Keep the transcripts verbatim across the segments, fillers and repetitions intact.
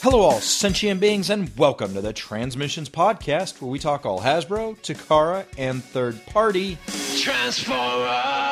Hello all sentient beings and welcome to the Transmissions Podcast, where we talk all Hasbro, Takara, and third-party Transformers!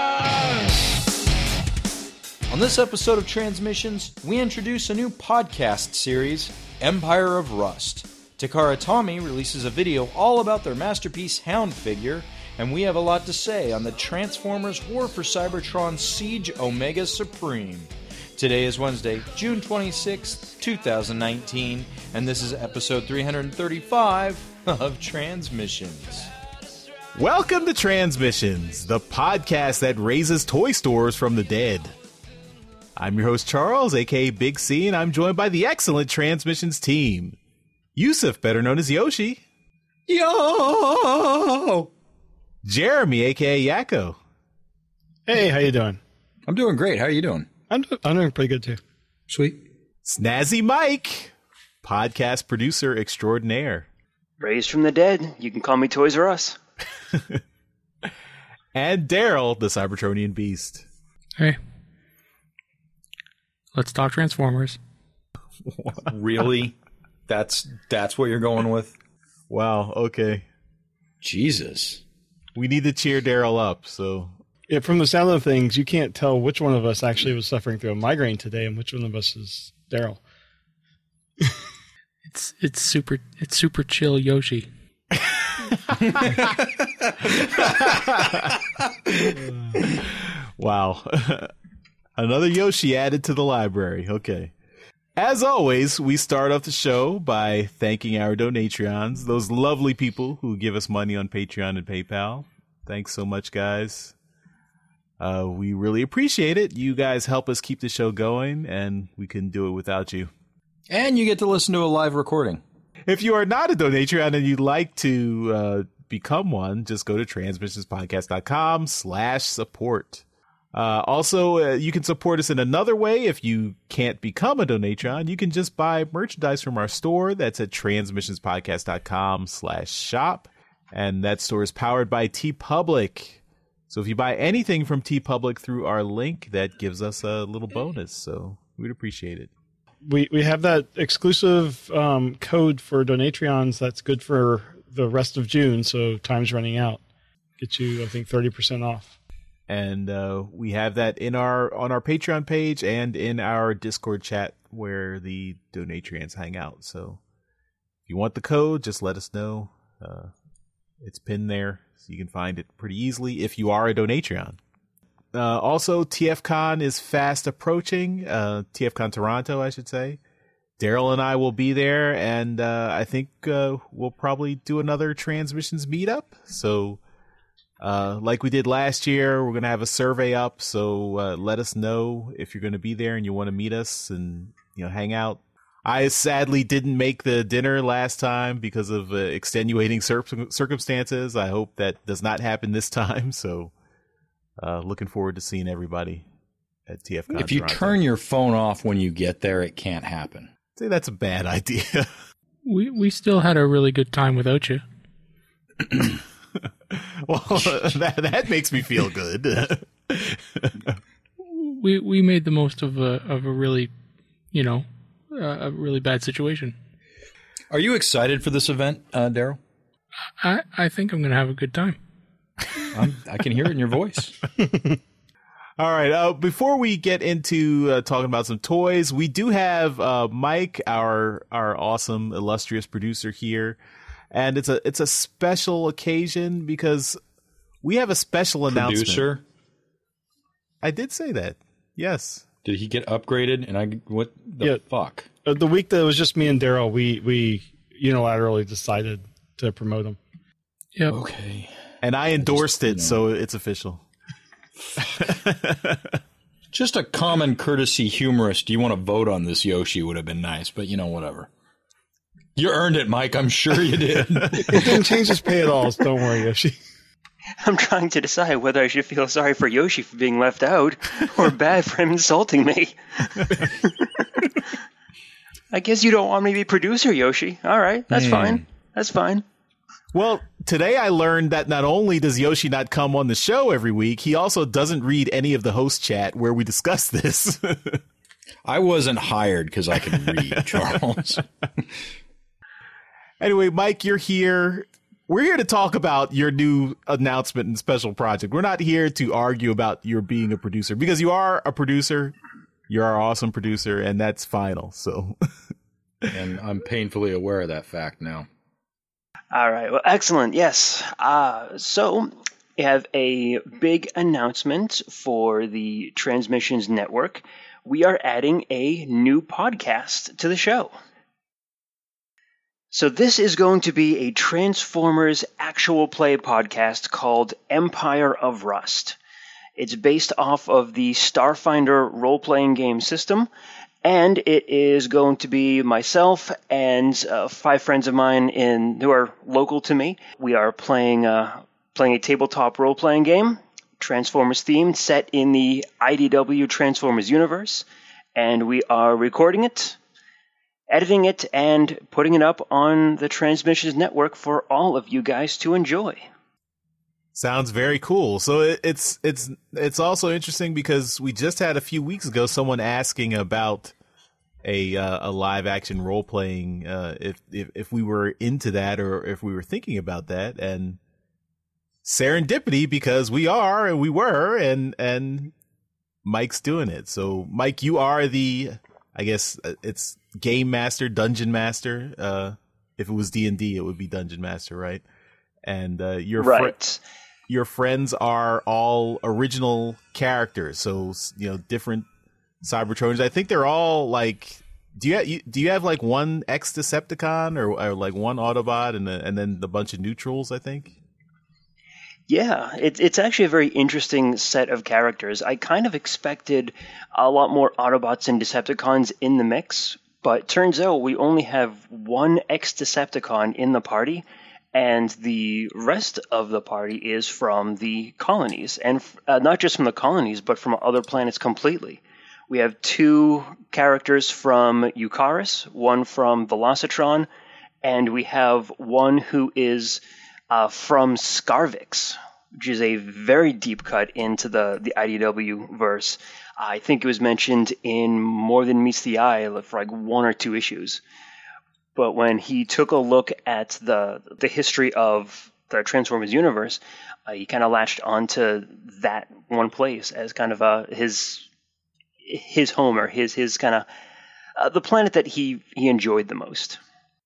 On this episode of Transmissions, we introduce a new podcast series, Empire of Rust. Takara Tomy releases a video all about their masterpiece Hound figure, and we have a lot to say on the Transformers War for Cybertron Siege Omega Supreme. Today is Wednesday, June twenty-sixth, twenty nineteen, and this is episode three hundred thirty-five of Transmissions. Welcome to Transmissions, the podcast that raises toy stores from the dead. I'm your host Charles, aka Big C, and I'm joined by the excellent Transmissions team. Yusuf, better known as Yoshi. Yo! Jeremy, aka Yakko. Hey, how you doing? I'm doing great. How are you doing? I'm, do- I'm doing pretty good, too. Sweet. Snazzy Mike, podcast producer extraordinaire. Raised from the dead. You can call me Toys R Us. And Daryl, the Cybertronian beast. Hey. Let's talk Transformers. Really? That's that's what you're going with? Wow, okay. Jesus. We need to cheer Daryl up, so... Yeah, from the sound of things, you can't tell which one of us actually was suffering through a migraine today and which one of us is Daryl. It's it's super it's super chill Yoshi. Wow. Another Yoshi added to the library. Okay. As always, we start off the show by thanking our Donatreons, those lovely people who give us money on Patreon and PayPal. Thanks so much, guys. Uh, we really appreciate it. You guys help us keep the show going, and we couldn't do it without you. And you get to listen to a live recording. If you are not a Donatreon and you'd like to uh, become one, just go to transmissionspodcast.com slash support. Uh, also, uh, you can support us in another way. If you can't become a Donatreon, you can just buy merchandise from our store. That's at transmissionspodcast.com slash shop. And that store is powered by TeePublic. So if you buy anything from TeePublic through our link, that gives us a little bonus. So we'd appreciate it. We we have that exclusive um, code for Donatreons that's good for the rest of June, so time's running out. Get you, I think, thirty percent off. And uh, we have that in our on our Patreon page and in our Discord chat where the Donatreons hang out. So if you want the code, just let us know. Uh, it's pinned there, so you can find it pretty easily if you are a Donatreon. Uh, also, TFCon is fast approaching. Uh, TFCon Toronto, I should say. Daryl and I will be there, and uh, I think uh, we'll probably do another Transmissions meetup. So, uh, like we did last year, we're going to have a survey up. So uh, let us know if you're going to be there and you want to meet us and you know hang out. I sadly didn't make the dinner last time because of uh, extenuating cir- circumstances. I hope that does not happen this time. So, uh, looking forward to seeing everybody at TFCon. If you Toronto. turn your phone off when you get there, it can't happen. I'd say that's a bad idea. We we still had a really good time without you. Well, that that makes me feel good. We we made the most of a of a really, you know, uh, a really bad situation. Are you excited for this event, uh, Daryl? I I think I'm going to have a good time. I'm, I can hear it in your voice. All right. Uh, before we get into uh, talking about some toys, we do have uh, Mike, our our awesome, illustrious producer here, and it's a it's a special occasion because we have a special announcement. Producer? I did say that. Yes. Did he get upgraded? And I what the Yeah. fuck? Uh, the week that it was just me and Daryl, we, we unilaterally decided to promote him. Yep. Okay. And I endorsed I it, just, you know. so it's official. Just a common courtesy humorist. Do you want to vote on this, Yoshi? Would have been nice, but you know, whatever. You earned it, Mike. I'm sure you did. It didn't change his pay at all, so don't worry, Yoshi. I'm trying to decide whether I should feel sorry for Yoshi for being left out or bad for him insulting me. I guess you don't want me to be producer, Yoshi. All right, that's Mm. fine. That's fine. Well, today I learned that not only does Yoshi not come on the show every week, he also doesn't read any of the host chat where we discuss this. I wasn't hired because I can read, Charles. Anyway, Mike, you're here. We're here to talk about your new announcement and special project. We're not here to argue about your being a producer, because you are a producer. You're our awesome producer, and that's final. So, and I'm painfully aware of that fact now. All right. Well, excellent. Yes. Uh, so we have a big announcement for the Transmissions Network. We are adding a new podcast to the show. So this is going to be a Transformers actual play podcast called Empire of Rust. It's based off of the Starfinder role-playing game system, and it is going to be myself and uh, five friends of mine in who are local to me. We are playing uh, playing a tabletop role-playing game, Transformers themed, set in the I D W Transformers universe, and we are recording it, editing it, and putting it up on the Transmissions Network for all of you guys to enjoy. Sounds very cool. So it, it's it's it's also interesting because we just had a few weeks ago someone asking about a uh, a live action role playing, uh, if, if if we were into that or if we were thinking about that, and serendipity, because we are and we were and and Mike's doing it. So Mike, you are the, I guess it's game master, dungeon master. Uh, if it was D and D, it would be dungeon master, right? And uh, your right. Fr- your friends are all original characters, so you know different Cybertronians. I think they're all like. Do you, you do you have like one ex Decepticon or, or like one Autobot and and then the bunch of neutrals? I think. Yeah, it, it's actually a very interesting set of characters. I kind of expected a lot more Autobots and Decepticons in the mix, but turns out we only have one ex-Decepticon in the party, and the rest of the party is from the colonies, and uh, not just from the colonies, but from other planets completely. We have two characters from Eucharis, one from Velocitron, and we have one who is uh, from Scarvix, which is a very deep cut into the, the I D W verse. I think it was mentioned in More Than Meets the Eye for like one or two issues. But when he took a look at the the history of the Transformers universe, uh, he kind of latched onto that one place as kind of uh, his his home, or his his kind of uh, the planet that he he enjoyed the most.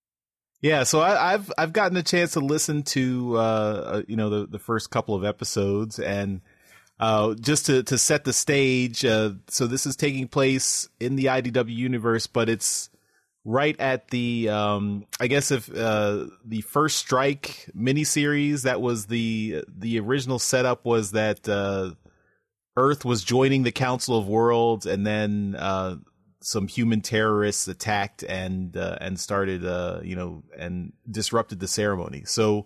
Yeah, so I, I've I've gotten a chance to listen to uh, you know the, the first couple of episodes, and uh, just to, to set the stage. Uh, so this is taking place in the I D W universe, but it's right at the um, I guess if uh, the First Strike miniseries, that was the the original setup was that uh, Earth was joining the Council of Worlds, and then uh, some human terrorists attacked and uh, and started uh, you know and disrupted the ceremony. So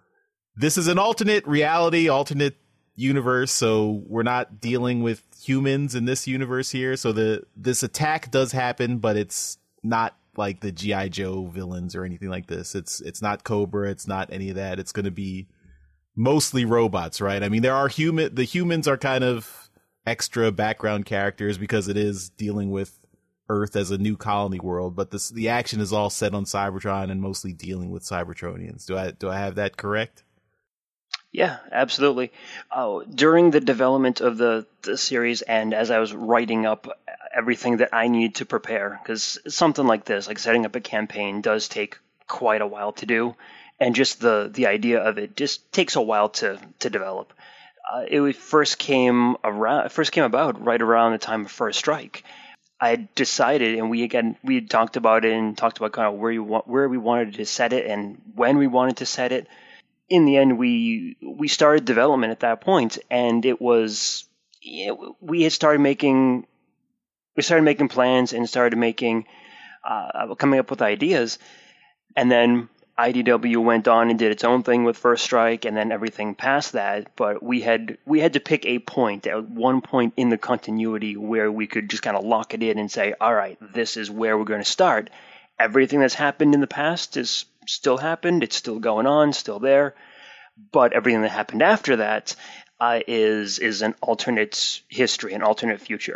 this is an alternate reality, alternate universe. So we're not dealing with humans in this universe here. So the this attack does happen, but it's not like the G I Joe villains or anything like this. It's it's not Cobra. It's not any of that. It's going to be mostly robots, right? I mean, there are human. The humans are kind of extra background characters because it is dealing with Earth as a new colony world, but this, the action is all set on Cybertron and mostly dealing with Cybertronians. Do I do I have that correct? Yeah, absolutely. Uh, during the development of the, the series, and as I was writing up everything that I needed to prepare, because something like this, like setting up a campaign, does take quite a while to do, and just the, the idea of it just takes a while to to develop. Uh, it first came around, first came about right around the time of First Strike. I decided, and we again we had talked about it and talked about kind of where you want, where we wanted to set it and when we wanted to set it. In the end, we we started development at that point, and it was you know, we had started making we started making plans and started making uh, coming up with ideas, and then I D W went on and did its own thing with First Strike, and then everything past that. But we had we had to pick a point at one point in the continuity where we could just kind of lock it in and say, all right, this is where we're going to start. Everything that's happened in the past is still happened. It's still going on, still there. But everything that happened after that uh, is is an alternate history, an alternate future.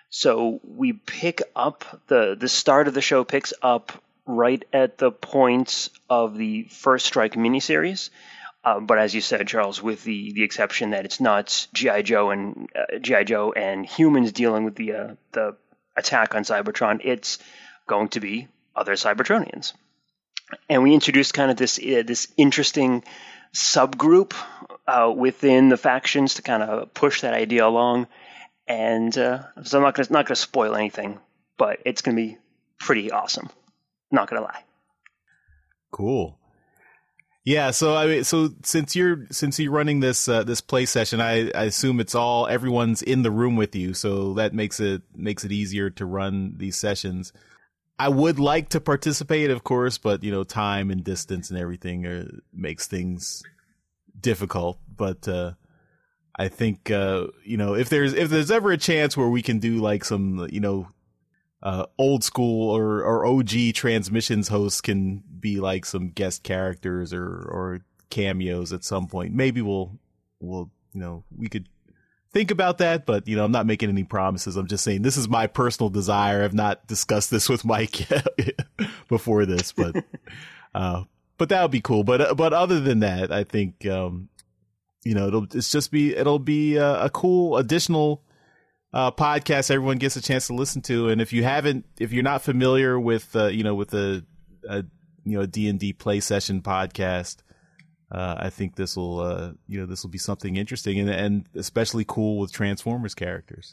So we pick up, the, the start of the show picks up right at the point of the First Strike miniseries. Uh, but as you said, Charles, with the, the exception that it's not G I. Joe and uh, G I. Joe and humans dealing with the uh, the attack on Cybertron, it's going to be other Cybertronians. And we introduced kind of this uh, this interesting subgroup uh, within the factions to kind of push that idea along. And uh, so I'm not going not going to spoil anything, but it's going to be pretty awesome. Not going to lie. Cool. Yeah, so I mean, so since you're since you're running this uh, this play session, I, I assume it's all everyone's in the room with you, so that makes it makes it easier to run these sessions. I would like to participate, of course, but you know, time and distance and everything are, makes things difficult. But uh, I think uh, you know, if there's if there's ever a chance where we can do like some, you know, uh, old school or, or O G transmissions hosts can be like some guest characters or, or cameos at some point, maybe we'll we'll you know, we could think about that, but you know, I'm not making any promises. I'm just saying this is my personal desire. I've not discussed this with Mike before this, but uh, but that would be cool. But but other than that, I think um, you know, it'll it's just be it'll be a, a cool additional uh, podcast everyone gets a chance to listen to. And if you haven't, if you're not familiar with uh, you know, with a, a you know, D and D play session podcast, Uh, I think this will, uh, you know, this will be something interesting and, and especially cool with Transformers characters.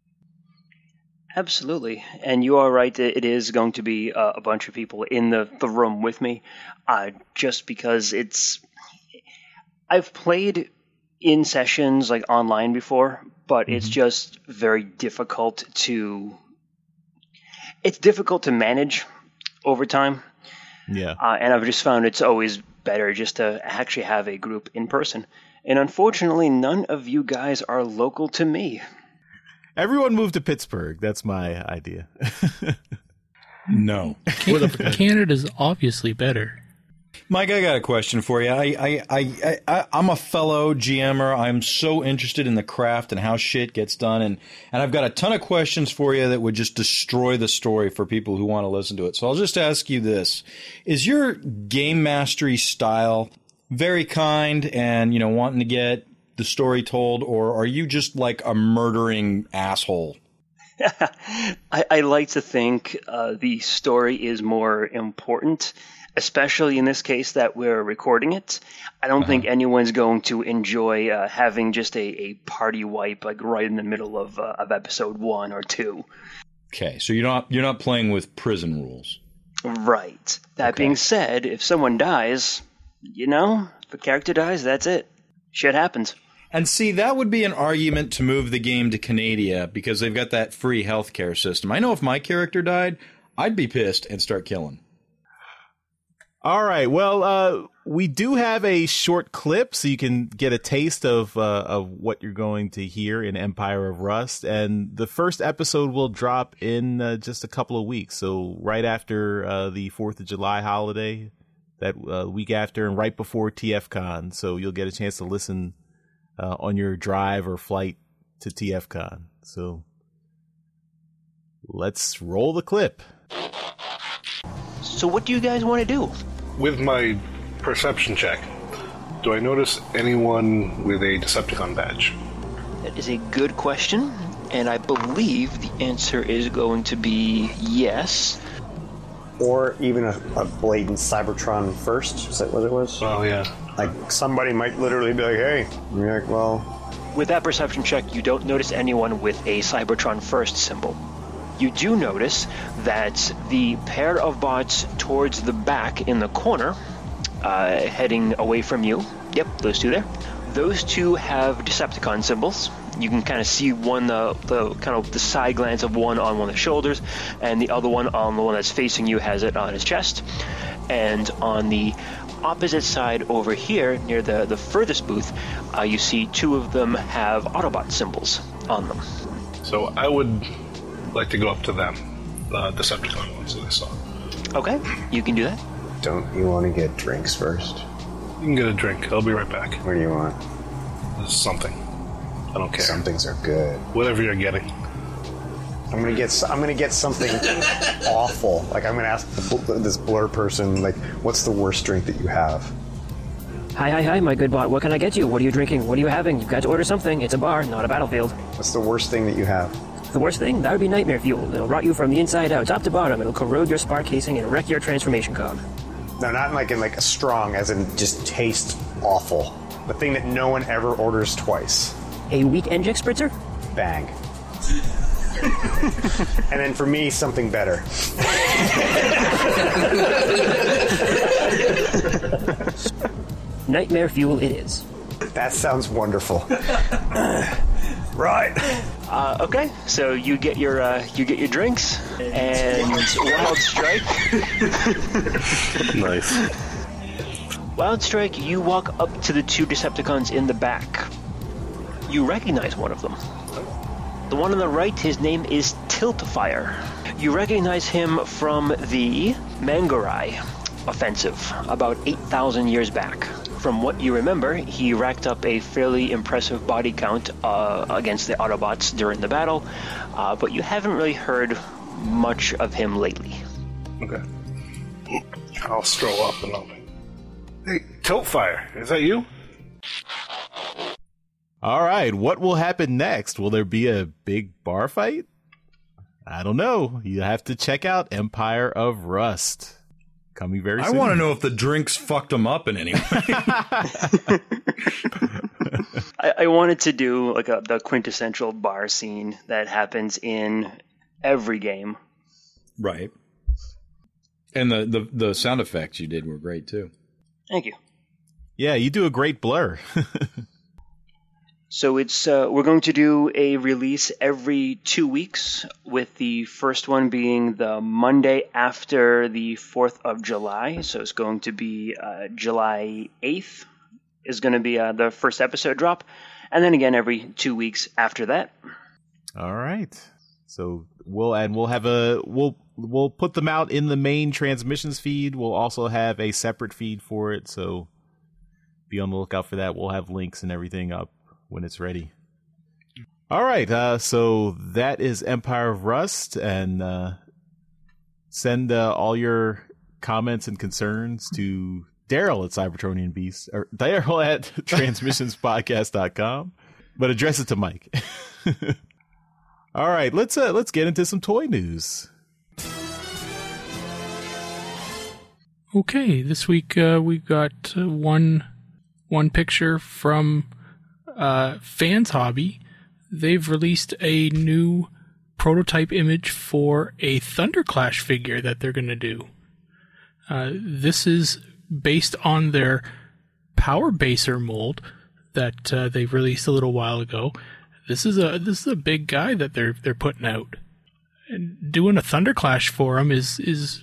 Absolutely. And you are right. It is going to be uh, a bunch of people in the, the room with me, uh, just because it's, I've played in sessions like online before, but mm-hmm. it's just very difficult to, it's difficult to manage over time. Yeah. Uh, and I've just found it's always better just to actually have a group in person. And unfortunately, none of you guys are local to me. Everyone moved to Pittsburgh. That's my idea. No. Can- Canada's obviously better. Mike, I got a question for you. I, I, I, I, I'm a fellow G M er. I'm so interested in the craft and how shit gets done. And, and I've got a ton of questions for you that would just destroy the story for people who want to listen to it. So I'll just ask you this. Is your game mastery style very kind and, you know, wanting to get the story told, or are you just like a murdering asshole? I, I like to think uh, the story is more important, especially in this case that we're recording it. I don't uh-huh. think anyone's going to enjoy uh, having just a, a party wipe like right in the middle of uh, of episode one or two. Okay, so you're not you're not playing with prison rules. Right. That okay. being said, if someone dies, you know, if a character dies, that's it. Shit happens. And see, that would be an argument to move the game to Canada because they've got that free healthcare system. I know if my character died, I'd be pissed and start killing. All right. Well, uh, we do have a short clip so you can get a taste of uh, of what you're going to hear in Empire of Rust. And the first episode will drop in uh, just a couple of weeks. So right after uh, the fourth of July holiday, that uh, week after, and right before T F Con. So you'll get a chance to listen uh, on your drive or flight to T F Con. So let's roll the clip. So what do you guys want to do? With my perception check, do I notice anyone with a Decepticon badge? That is a good question, and I believe the answer is going to be yes. Or even a, a blatant Cybertron first, is that what it was? Oh, yeah. Like, somebody might literally be like, hey, and you're like, well... With that perception check, you don't notice anyone with a Cybertron first symbol. You do notice that the pair of bots towards the back in the corner, uh, heading away from you, yep, those two there, those two have Decepticon symbols. You can kind of see one, the, the kind of the side glance of one on one of the shoulders, and the other one on the one that's facing you has it on his chest. And on the opposite side over here, near the, the furthest booth, uh, you see two of them have Autobot symbols on them. So I would like to go up to them, the Decepticon ones that I saw. Okay, you can do that. Don't you want to get drinks first? You can get a drink. I'll be right back. What do you want? Something. I don't care. Some things are good. Whatever you're getting. I'm gonna get I'm gonna get something awful. Like I'm gonna ask the, this blur person, like, what's the worst drink that you have? Hi, hi, hi, my good bot. What can I get you? What are you drinking? What are you having? You've got to order something. It's a bar, not a battlefield. What's the worst thing that you have? The worst thing? That would be nightmare fuel. It'll rot you from the inside out, top to bottom. It'll corrode your spark casing and wreck your transformation cog. No, not like in like a strong, as in just taste awful. The thing that no one ever orders twice. A weak N J X spritzer? Bang. And then for me, something better. Nightmare fuel it is. That sounds wonderful. Right. Uh, okay, so you get your uh, you get your drinks and Wild Strike. Nice. Wild Strike, you walk up to the two Decepticons in the back. You recognize one of them. The one on the right, his name is Tiltfire. You recognize him from the Mangarai offensive about eight thousand years back. From what you remember, he racked up a fairly impressive body count uh, against the Autobots during the battle, uh, but you haven't really heard much of him lately. Okay. I'll stroll up and I'll... Hey, Tiltfire, is that you? All right, what will happen next? Will there be a big bar fight? I don't know. You have to check out Empire of Rust. Coming very soon. I want to know if the drinks fucked them up in any way. I, I wanted to do like a, the quintessential bar scene that happens in every game. Right. And the, the, the sound effects you did were great, too. Thank you. Yeah, you do a great blur. So it's uh, we're going to do a release every two weeks, with the first one being the Monday after the fourth of July. So it's going to be uh, July eighth is going to be uh, the first episode drop. And then again every two weeks after that. All right. So we'll and we'll have a we'll we'll put them out in the main transmissions feed. We'll also have a separate feed for it, so be on the lookout for that. We'll have links and everything up when it's ready. All right, uh, so that is Empire of Rust, and uh, send uh, all your comments and concerns to Daryl at Cybertronian Beast, or Daryl at transmissions podcast dot com, but address it to Mike. All right, let's uh, let's get into some toy news. Okay, this week uh, we've got uh, one one picture from uh, Fans Hobby. They've released a new prototype image for a Thunderclash figure that they're going to do. Uh, this is based on their Power Baser mold that uh, they released a little while ago. This is a this is a big guy that they're they're putting out, and doing a Thunderclash for him is is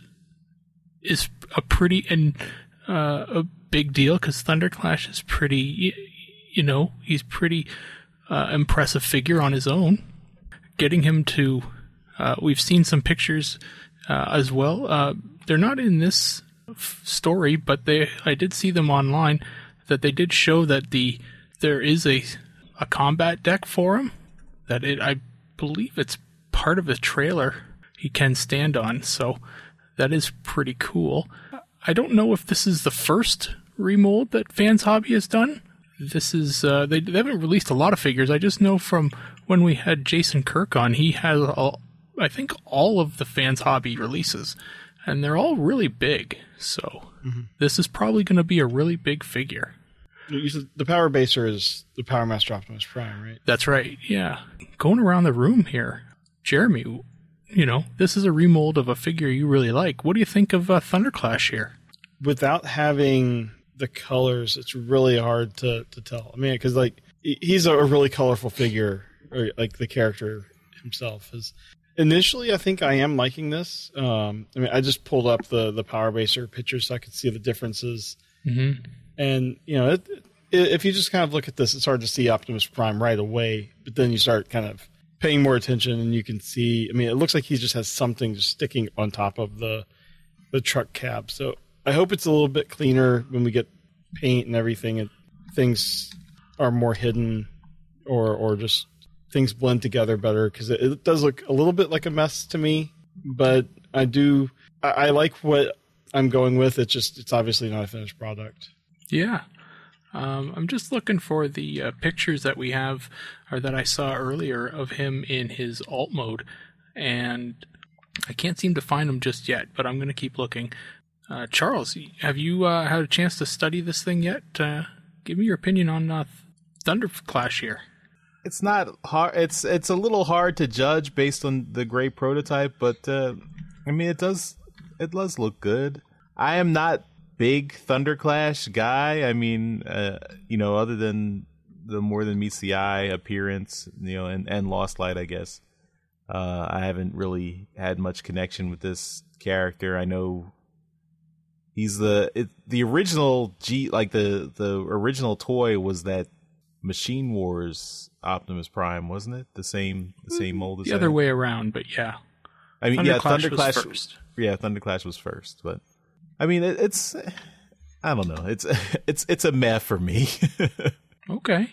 is a pretty and uh, a big deal, because Thunderclash is pretty, you know, he's pretty uh, impressive figure on his own. Getting him to, uh, we've seen some pictures uh, as well. Uh, they're not in this f- story, but they I did see them online that they did show that the there is a a combat deck for him, that it I believe it's part of a trailer he can stand on, so that is pretty cool. I don't know if this is the first remold that Fans Hobby has done. This is uh, they, they haven't released a lot of figures. I just know from when we had Jason Kirk on, he has all, I think all of the Fans Hobby releases, and they're all really big. So mm-hmm. This is probably going to be a really big figure. You said the Power Baser is the Power Master Optimus Prime, right? That's right, yeah. Going around the room here, Jeremy, you know, this is a remold of a figure you really like. What do you think of uh, Thunderclash here? Without having the colors, it's really hard to, to tell. I mean, because like he's a really colorful figure, or like the character himself is. Initially, I think I am liking this. Um, I mean, I just pulled up the the Power Baser pictures so I could see the differences. Mm-hmm. And you know, it, it, if you just kind of look at this, it's hard to see Optimus Prime right away. But then you start kind of paying more attention, and you can see. I mean, it looks like he just has something just sticking on top of the the truck cab. So I hope it's a little bit cleaner when we get paint and everything, and things are more hidden, or or just things blend together better, because it, it does look a little bit like a mess to me. But I do, I, I like what I'm going with. It's just, it's obviously not a finished product. Yeah. Um, I'm just looking for the uh, pictures that we have, or that I saw earlier, of him in his alt mode, and I can't seem to find them just yet, but I'm going to keep looking. Uh, Charles, have you uh, had a chance to study this thing yet? Uh, give me your opinion on uh, Thunder Clash here. It's not hard. It's it's a little hard to judge based on the gray prototype, but uh, I mean, it does it does look good. I am not big Thunderclash guy. I mean, uh, you know, other than the More Than Meets the Eye appearance, you know, and, and Lost Light, I guess. Uh, I haven't really had much connection with this character. I know he's the it, the original G, like the the original toy was that Machine Wars Optimus Prime, wasn't it? The same the same mold. The other way around, but yeah. I mean, Thunder yeah, Clash Thunderclash was first. Yeah, Thunderclash was first, but I mean, it, it's I don't know. It's it's it's a meh for me. Okay.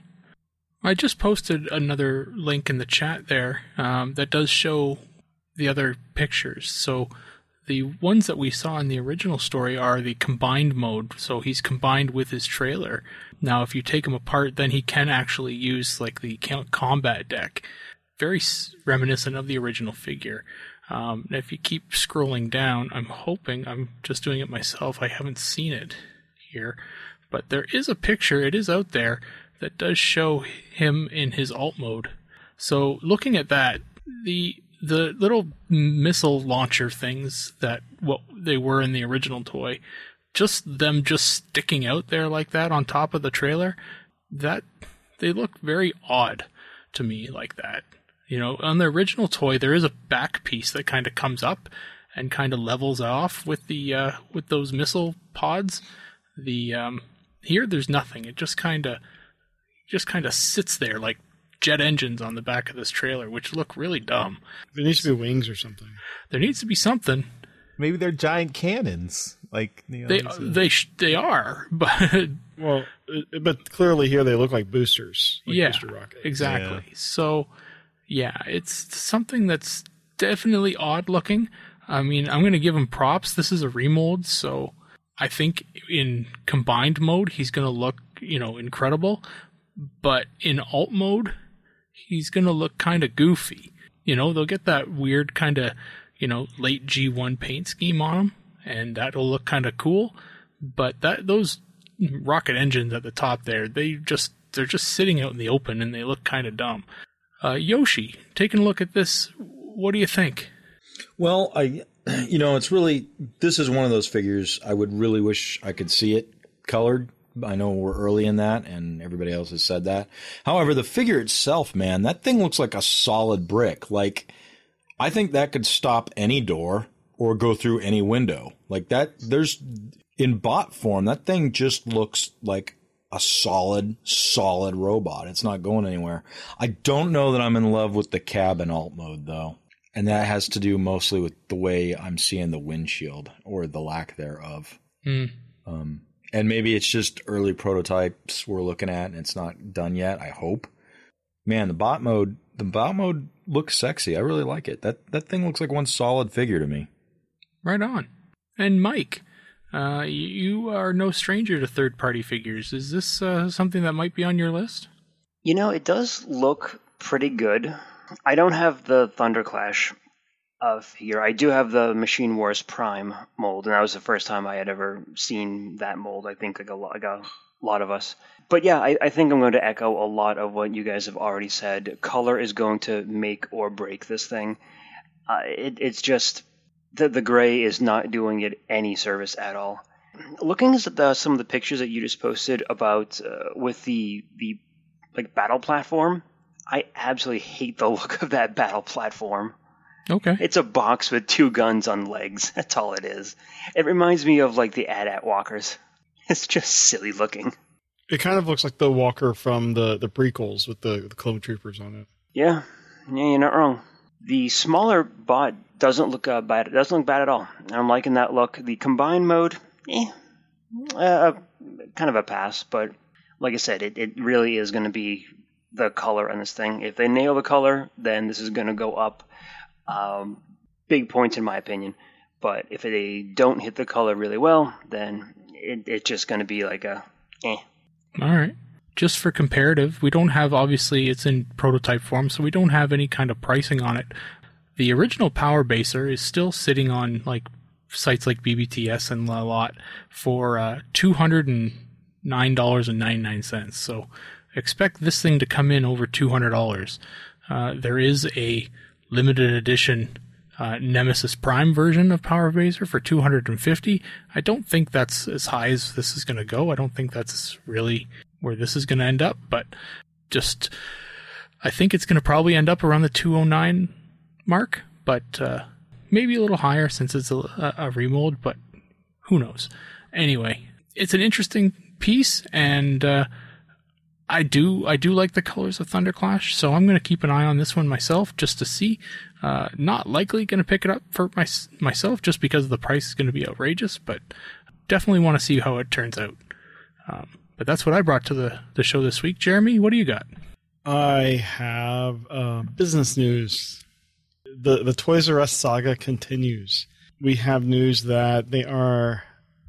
I just posted another link in the chat there um, that does show the other pictures. So the ones that we saw in the original story are the combined mode. So he's combined with his trailer. Now, if you take him apart, then he can actually use like the combat deck. Very reminiscent of the original figure. Um, and if you keep scrolling down, I'm hoping, I'm just doing it myself, I haven't seen it here, but there is a picture, it is out there, that does show him in his alt mode. So looking at that, the the little missile launcher things that what they were in the original toy, just them just sticking out there like that on top of the trailer, that they look very odd to me like that. You know, on the original toy, there is a back piece that kind of comes up and kind of levels off with the uh, with those missile pods. The um, here, there's nothing. It just kind of just kind of sits there like jet engines on the back of this trailer, which look really dumb. There needs to be wings or something. There needs to be something. Maybe they're giant cannons. Like you know, they they sh- they are, but well, but clearly here they look like boosters. Like yeah, booster rockets. Exactly. Yeah. So. Yeah, it's something that's definitely odd looking. I mean, I'm going to give him props. This is a remold, so I think in combined mode, he's going to look, you know, incredible. But in alt mode, he's going to look kind of goofy. You know, they'll get that weird kind of, you know, late G one paint scheme on him, and that'll look kind of cool. But that those rocket engines at the top there, they just they're just sitting out in the open, and they look kind of dumb. Uh, Yoshi, taking a look at this, what do you think? Well, I, you know, it's really, this is one of those figures I would really wish I could see it colored. I know we're early in that, and everybody else has said that. However, the figure itself, man, that thing looks like a solid brick. Like, I think that could stop any door or go through any window. Like that, there's, in bot form, that thing just looks like a solid, solid robot. It's not going anywhere. I don't know that I'm in love with the cab in alt mode, though. And that has to do mostly with the way I'm seeing the windshield, or the lack thereof. Mm. Um, and maybe it's just early prototypes we're looking at, and it's not done yet, I hope. Man, the bot mode, the bot mode looks sexy. I really like it. That, that thing looks like one solid figure to me. Right on. And Mike, Uh, you are no stranger to third-party figures. Is this uh, something that might be on your list? You know, it does look pretty good. I don't have the Thunderclash uh, figure. I do have the Machine Wars Prime mold, and that was the first time I had ever seen that mold, I think, like a lot, like a lot of us. But yeah, I, I think I'm going to echo a lot of what you guys have already said. Color is going to make or break this thing. Uh, it, it's just... The, the gray is not doing it any service at all. Looking at the, some of the pictures that you just posted about uh, with the the like battle platform, I absolutely hate the look of that battle platform. Okay. It's a box with two guns on legs. That's all it is. It reminds me of like the A T A T walkers. It's just silly looking. It kind of looks like the walker from the, the prequels with the, the clone troopers on it. Yeah, yeah, you're not wrong. The smaller bot doesn't look uh, bad. It doesn't look bad at all. I'm liking that look. The combined mode, eh, uh, kind of a pass. But like I said, it, it really is going to be the color on this thing. If they nail the color, then this is going to go up. Um, big points in my opinion. But if they don't hit the color really well, then it, it's just going to be like a eh. All right. Just for comparative, we don't have, obviously, it's in prototype form, so we don't have any kind of pricing on it. The original Power Baser is still sitting on like sites like B B T S and a lot for uh, two hundred nine dollars and ninety-nine cents. So expect this thing to come in over two hundred dollars. Uh, there is a limited edition uh, Nemesis Prime version of Power Baser for two hundred fifty dollars. I don't think that's as high as this is going to go. I don't think that's really where this is going to end up, but just I think it's going to probably end up around the two oh nine mark, but uh, maybe a little higher since it's a, a remold, but who knows. Anyway, it's an interesting piece, and uh, I do I do like the colors of Thunderclash, so I'm going to keep an eye on this one myself just to see. Uh, not likely going to pick it up for my, myself just because the price is going to be outrageous, but definitely want to see how it turns out. Um, but that's what I brought to the, the show this week. Jeremy, what do you got? I have uh, business news. The the Toys R Us saga continues. We have news that they are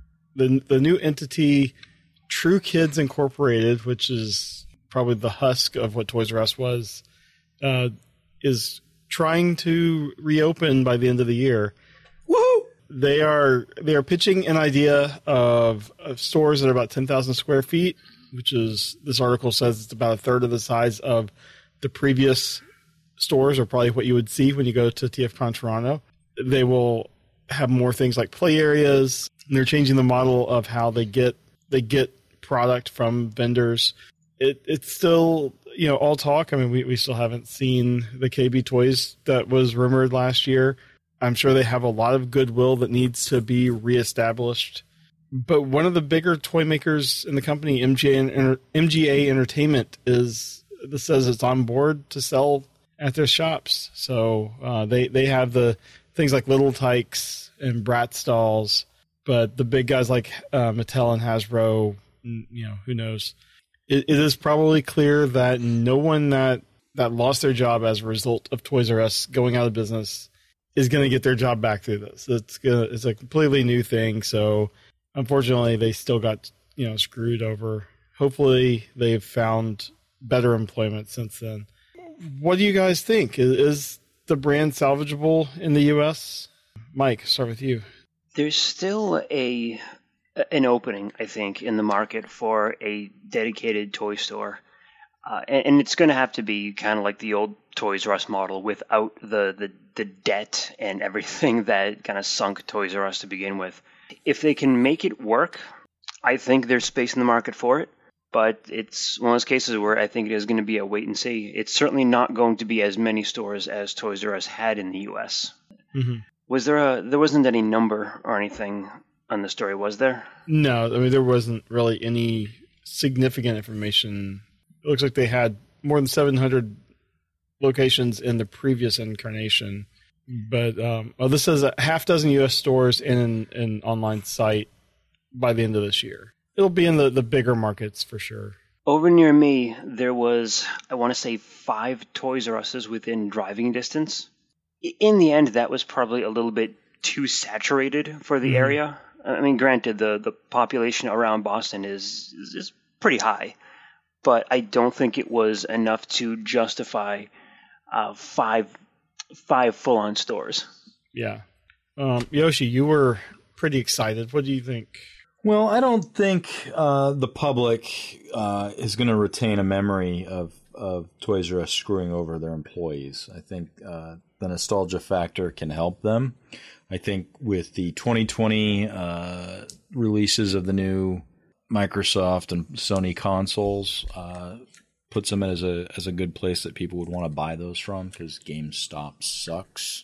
the the new entity, True Kids Incorporated, which is probably the husk of what Toys R Us was, uh, is trying to reopen by the end of the year. Woohoo! They are they are pitching an idea of, of stores that are about ten thousand square feet, which is, this article says it's about a third of the size of the previous stores, or probably what you would see when you go to TFCon Toronto. They will have more things like play areas. And they're changing the model of how they get they get product from vendors. It it's still, you know, all talk. I mean, we, we still haven't seen the K B Toys that was rumored last year. I'm sure they have a lot of goodwill that needs to be reestablished. But one of the bigger toy makers in the company, M G A, M G A Entertainment, is this says it's on board to sell at their shops. So uh, they they have the things like Little Tykes and Bratz dolls, but the big guys like uh, Mattel and Hasbro, you know, who knows? It, it is probably clear that no one that that lost their job as a result of Toys R Us going out of business is going to get their job back through this. It's gonna, it's a completely new thing. So unfortunately, they still got, you know, screwed over. Hopefully, they've found better employment since then. What do you guys think? Is, is the brand salvageable in the U S? Mike, start with you. There's still a an opening, I think, in the market for a dedicated toy store. Uh, and, and it's going to have to be kind of like the old Toys R Us model without the, the, the debt and everything that kind of sunk Toys R Us to begin with. If they can make it work, I think there's space in the market for it. But it's one of those cases where I think it is going to be a wait and see. It's certainly not going to be as many stores as Toys R Us had in the U S. Mm-hmm. Was there a? There wasn't any number or anything on the story, was there? No, I mean there wasn't really any significant information. It looks like they had more than seven hundred locations in the previous incarnation. But um, well, this says a half dozen U S stores and an, an online site by the end of this year. It'll be in the, the bigger markets for sure. Over near me, there was, I want to say, five Toys R Us's within driving distance. In the end, that was probably a little bit too saturated for the mm-hmm. area. I mean, granted, the, the population around Boston is, is is pretty high, but I don't think it was enough to justify uh, five five full-on stores. Yeah. Um, Yoshi, you were pretty excited. What do you think? Well, I don't think uh, the public uh, is going to retain a memory of, of Toys R Us screwing over their employees. I think uh, the nostalgia factor can help them. I think with the twenty twenty uh, releases of the new Microsoft and Sony consoles, uh, puts them as a as a good place that people would want to buy those from, because GameStop sucks.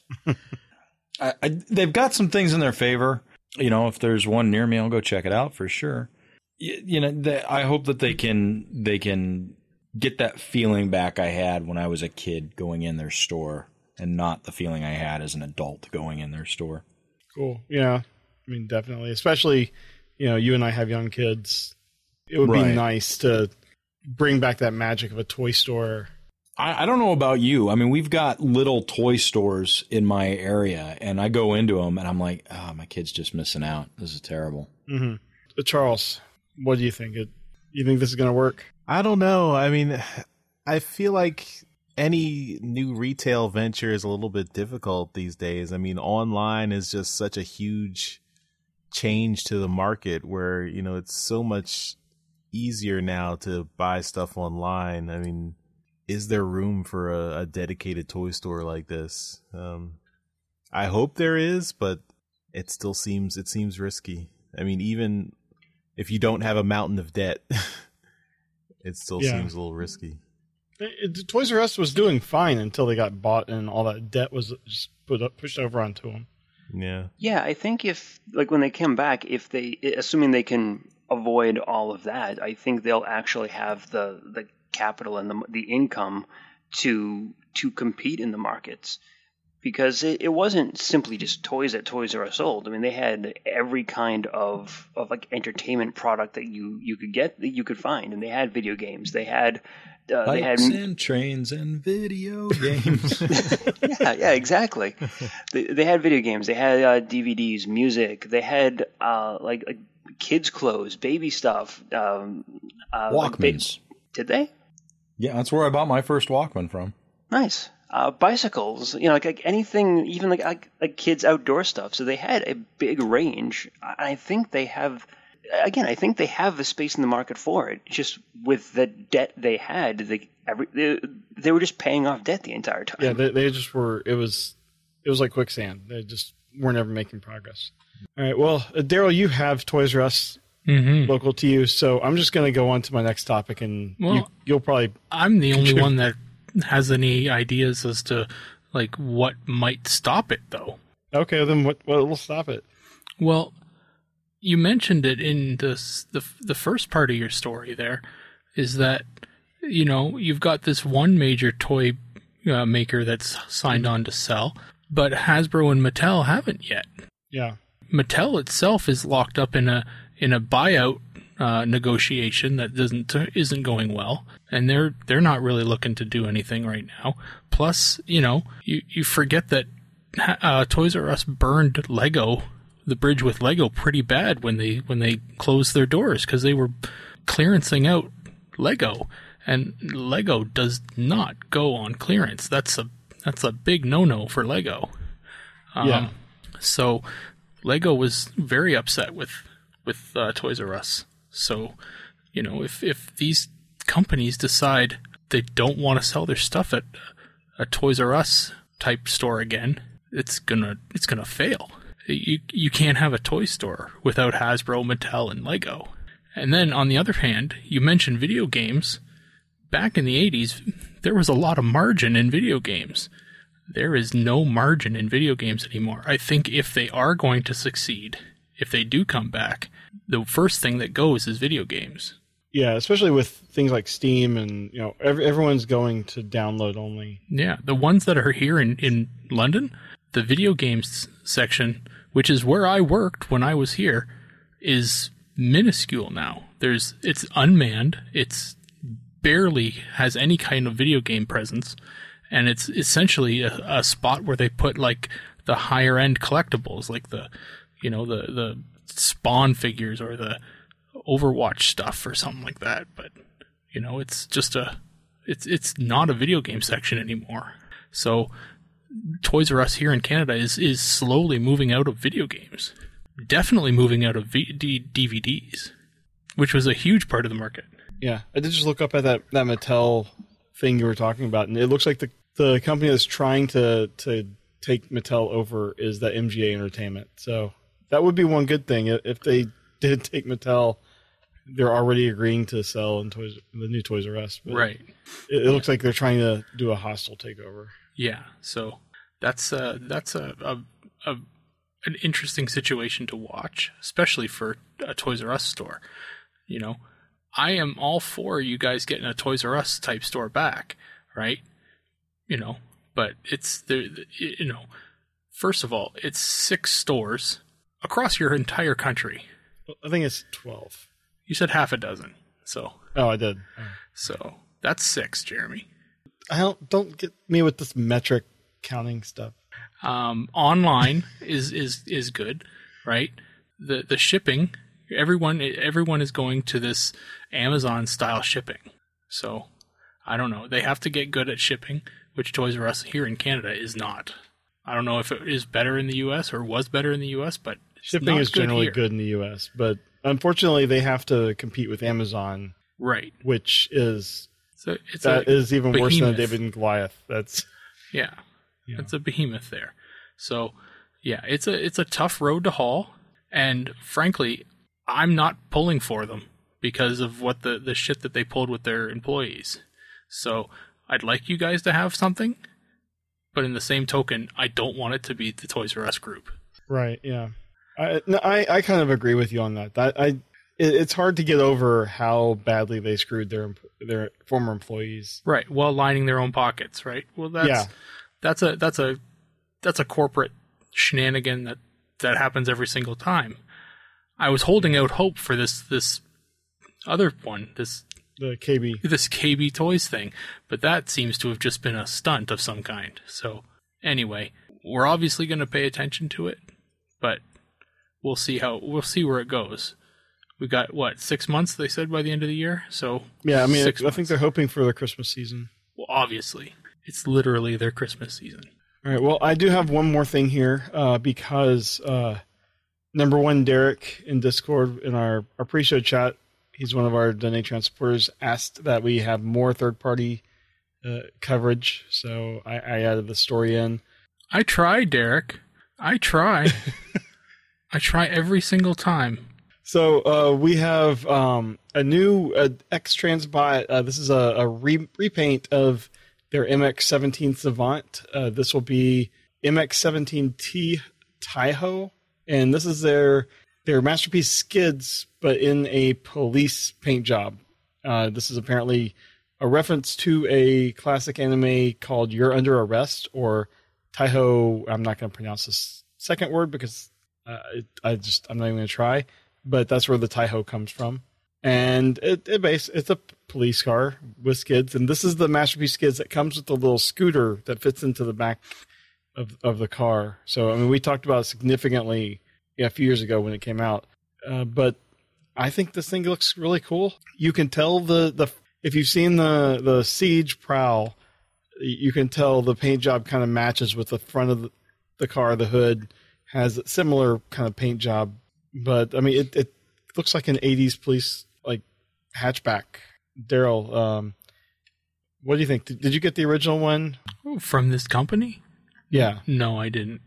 I, I, they've got some things in their favor. You know, if there's one near me, I'll go check it out for sure. You, you know, they, I hope that they can they can get that feeling back I had when I was a kid going in their store, and not the feeling I had as an adult going in their store. Cool. Yeah, I mean, definitely. Especially, you know, you and I have young kids. It would right. be nice to bring back that magic of a toy store. I, I don't know about you. I mean, we've got little toy stores in my area, and I go into them, and I'm like, oh, my kid's just missing out. This is terrible. Mm-hmm. Uh, Charles, what do you think? It, you think this is going to work? I don't know. I mean, I feel like any new retail venture is a little bit difficult these days. I mean, online is just such a huge change to the market where, you know, it's so much easier now to buy stuff online. I mean, is there room for a, a dedicated toy store like this? Um, I hope there is, but it still seems, it seems risky. I mean, even if you don't have a mountain of debt, it still yeah. seems a little risky. It, it, Toys R Us was doing fine until they got bought and all that debt was just put up, pushed over onto them. Yeah. Yeah, I think if, like, when they come back, if they, assuming they can avoid all of that, I think they'll actually have the, the capital and the, the income to to compete in the markets. Because it, it wasn't simply just toys that Toys R Us sold. I mean, they had every kind of, of like entertainment product that you, you could get, that you could find. And they had video games. They had uh, Bikes they had and trains and video games. yeah, yeah, exactly. they, they had video games. They had uh, D V Ds, music. They had uh, like, like kids' clothes, baby stuff. Um, uh, Walkmans. Like ba- Did they? Yeah, that's where I bought my first Walkman from. Nice. Uh, bicycles, you know, like, like anything, even like, like like kids' outdoor stuff. So they had a big range. I think they have, again, I think they have the space in the market for it. Just with the debt they had, they every they, they were just paying off debt the entire time. Yeah, they, they just were. It was it was like quicksand. They just weren't ever making progress. All right. Well, uh, Daryl, you have Toys R Us mm-hmm. local to you, so I'm just going to go on to my next topic, and well, you, you'll probably. I'm the only one that has any ideas as to like what might stop it, though. Okay, then what what will stop it? Well, you mentioned it in this, the the first part of your story. There is that, you know, you've got this one major toy uh, maker that's signed on to sell, but Hasbro and Mattel haven't yet. Yeah, Mattel itself is locked up in a in a buyout Uh, negotiation that doesn't isn't going well, and they're they're not really looking to do anything right now. Plus, you know, you, you forget that uh, Toys R Us burned Lego, the bridge with Lego, pretty bad when they when they closed their doors because they were clearancing out Lego, and Lego does not go on clearance. That's a that's a big no-no for Lego. Um, yeah. So Lego was very upset with with uh, Toys R Us. So, you know, if, if these companies decide they don't want to sell their stuff at a Toys R Us type store again, it's gonna it's gonna fail. You you can't have a toy store without Hasbro, Mattel, and Lego. And then on the other hand, you mentioned video games. Back in the eighties, there was a lot of margin in video games. There is no margin in video games anymore. I think if they are going to succeed, if they do come back, the first thing that goes is video games. Yeah, especially with things like Steam and, you know, every, everyone's going to download only. Yeah, the ones that are here in, in London, the video games section, which is where I worked when I was here, is minuscule now. There's it's unmanned. It's barely has any kind of video game presence, and it's essentially a, a spot where they put like the higher end collectibles, like the you know the the Spawn figures or the Overwatch stuff or something like that. But you know, it's just a it's it's not a video game section anymore. So Toys R Us here in Canada is is slowly moving out of video games. Definitely moving out of v- D- D V Ds, which was a huge part of the market. Yeah, I did just look up at that, that Mattel thing you were talking about, and it looks like the the company that's trying to to take Mattel over is that M G A Entertainment. So that would be one good thing if they did take Mattel. They're already agreeing to sell in Toys, the new Toys R Us, but right? It, it looks like they're trying to do a hostile takeover. Yeah, so that's uh that's a, a a an interesting situation to watch, especially for a Toys R Us store. You know, I am all for you guys getting a Toys R Us type store back, right? You know, but it's there. You know, first of all, it's six stores across your entire country. I think it's twelve. You said half a dozen. So. Oh, I did. Oh. So that's six, Jeremy. I don't don't get me with this metric counting stuff. Um, online is, is, is good, right? The the shipping, everyone everyone is going to this Amazon style shipping. So I don't know. They have to get good at shipping, which Toys R Us here in Canada is not. I don't know if it is better in the U S or was better in the U S, but it's shipping not is good generally here. good in the U S. But unfortunately, they have to compete with Amazon, right? Which is so it's that a is even behemoth. worse than David and Goliath. That's yeah. Yeah. It's a behemoth there. So, yeah, it's a it's a tough road to haul, and frankly, I'm not pulling for them because of what the, the shit that they pulled with their employees. So, I'd like you guys to have something, but in the same token, I don't want it to be the Toys R Us group. Right, yeah. I no, I, I kind of agree with you on that. That I it, it's hard to get over how badly they screwed their their former employees. Right, while lining their own pockets, right? Well, that's yeah. that's a that's a that's a corporate shenanigan that, that happens every single time. I was holding out hope for this this other one, this the K B this K B Toys thing, but that seems to have just been a stunt of some kind. So anyway, we're obviously going to pay attention to it, but we'll see how we'll see where it goes. We got what six months? They said by the end of the year. So yeah, I mean, six I months. think they're hoping for the Christmas season. Well, obviously, it's literally their Christmas season. All right. Well, I do have one more thing here uh, because uh, number one, Derek in Discord in our, our pre-show chat, he's one of our Donatron supporters, asked that we have more third-party uh, coverage. So I, I added the story in. I try, Derek. I try. I try every single time. So uh, we have um, a new uh, X-Transbot. Uh, this is a, a re- repaint of their M X seventeen Savant. Uh, this will be M X seventeen T Taiho, and this is their their masterpiece skids, but in a police paint job. Uh, this is apparently a reference to a classic anime called You're Under Arrest, or Taiho. I'm not going to pronounce this second word because uh, it, I just I'm not even going to try. But that's where the Taiho comes from. And it, it base, it's a police car with skids. And this is the masterpiece skids that comes with the little scooter that fits into the back of of the car. So, I mean, we talked about it significantly yeah, a few years ago when it came out. Uh, but I think this thing looks really cool. You can tell the, the if you've seen the, the Siege Prowl, you can tell the paint job kind of matches with the front of the, the car. The hood has a similar kind of paint job. But, I mean, it, it looks like an eighties police, like, hatchback. Daryl, um, what do you think? Did, did you get the original one? From this company? Yeah. No, I didn't.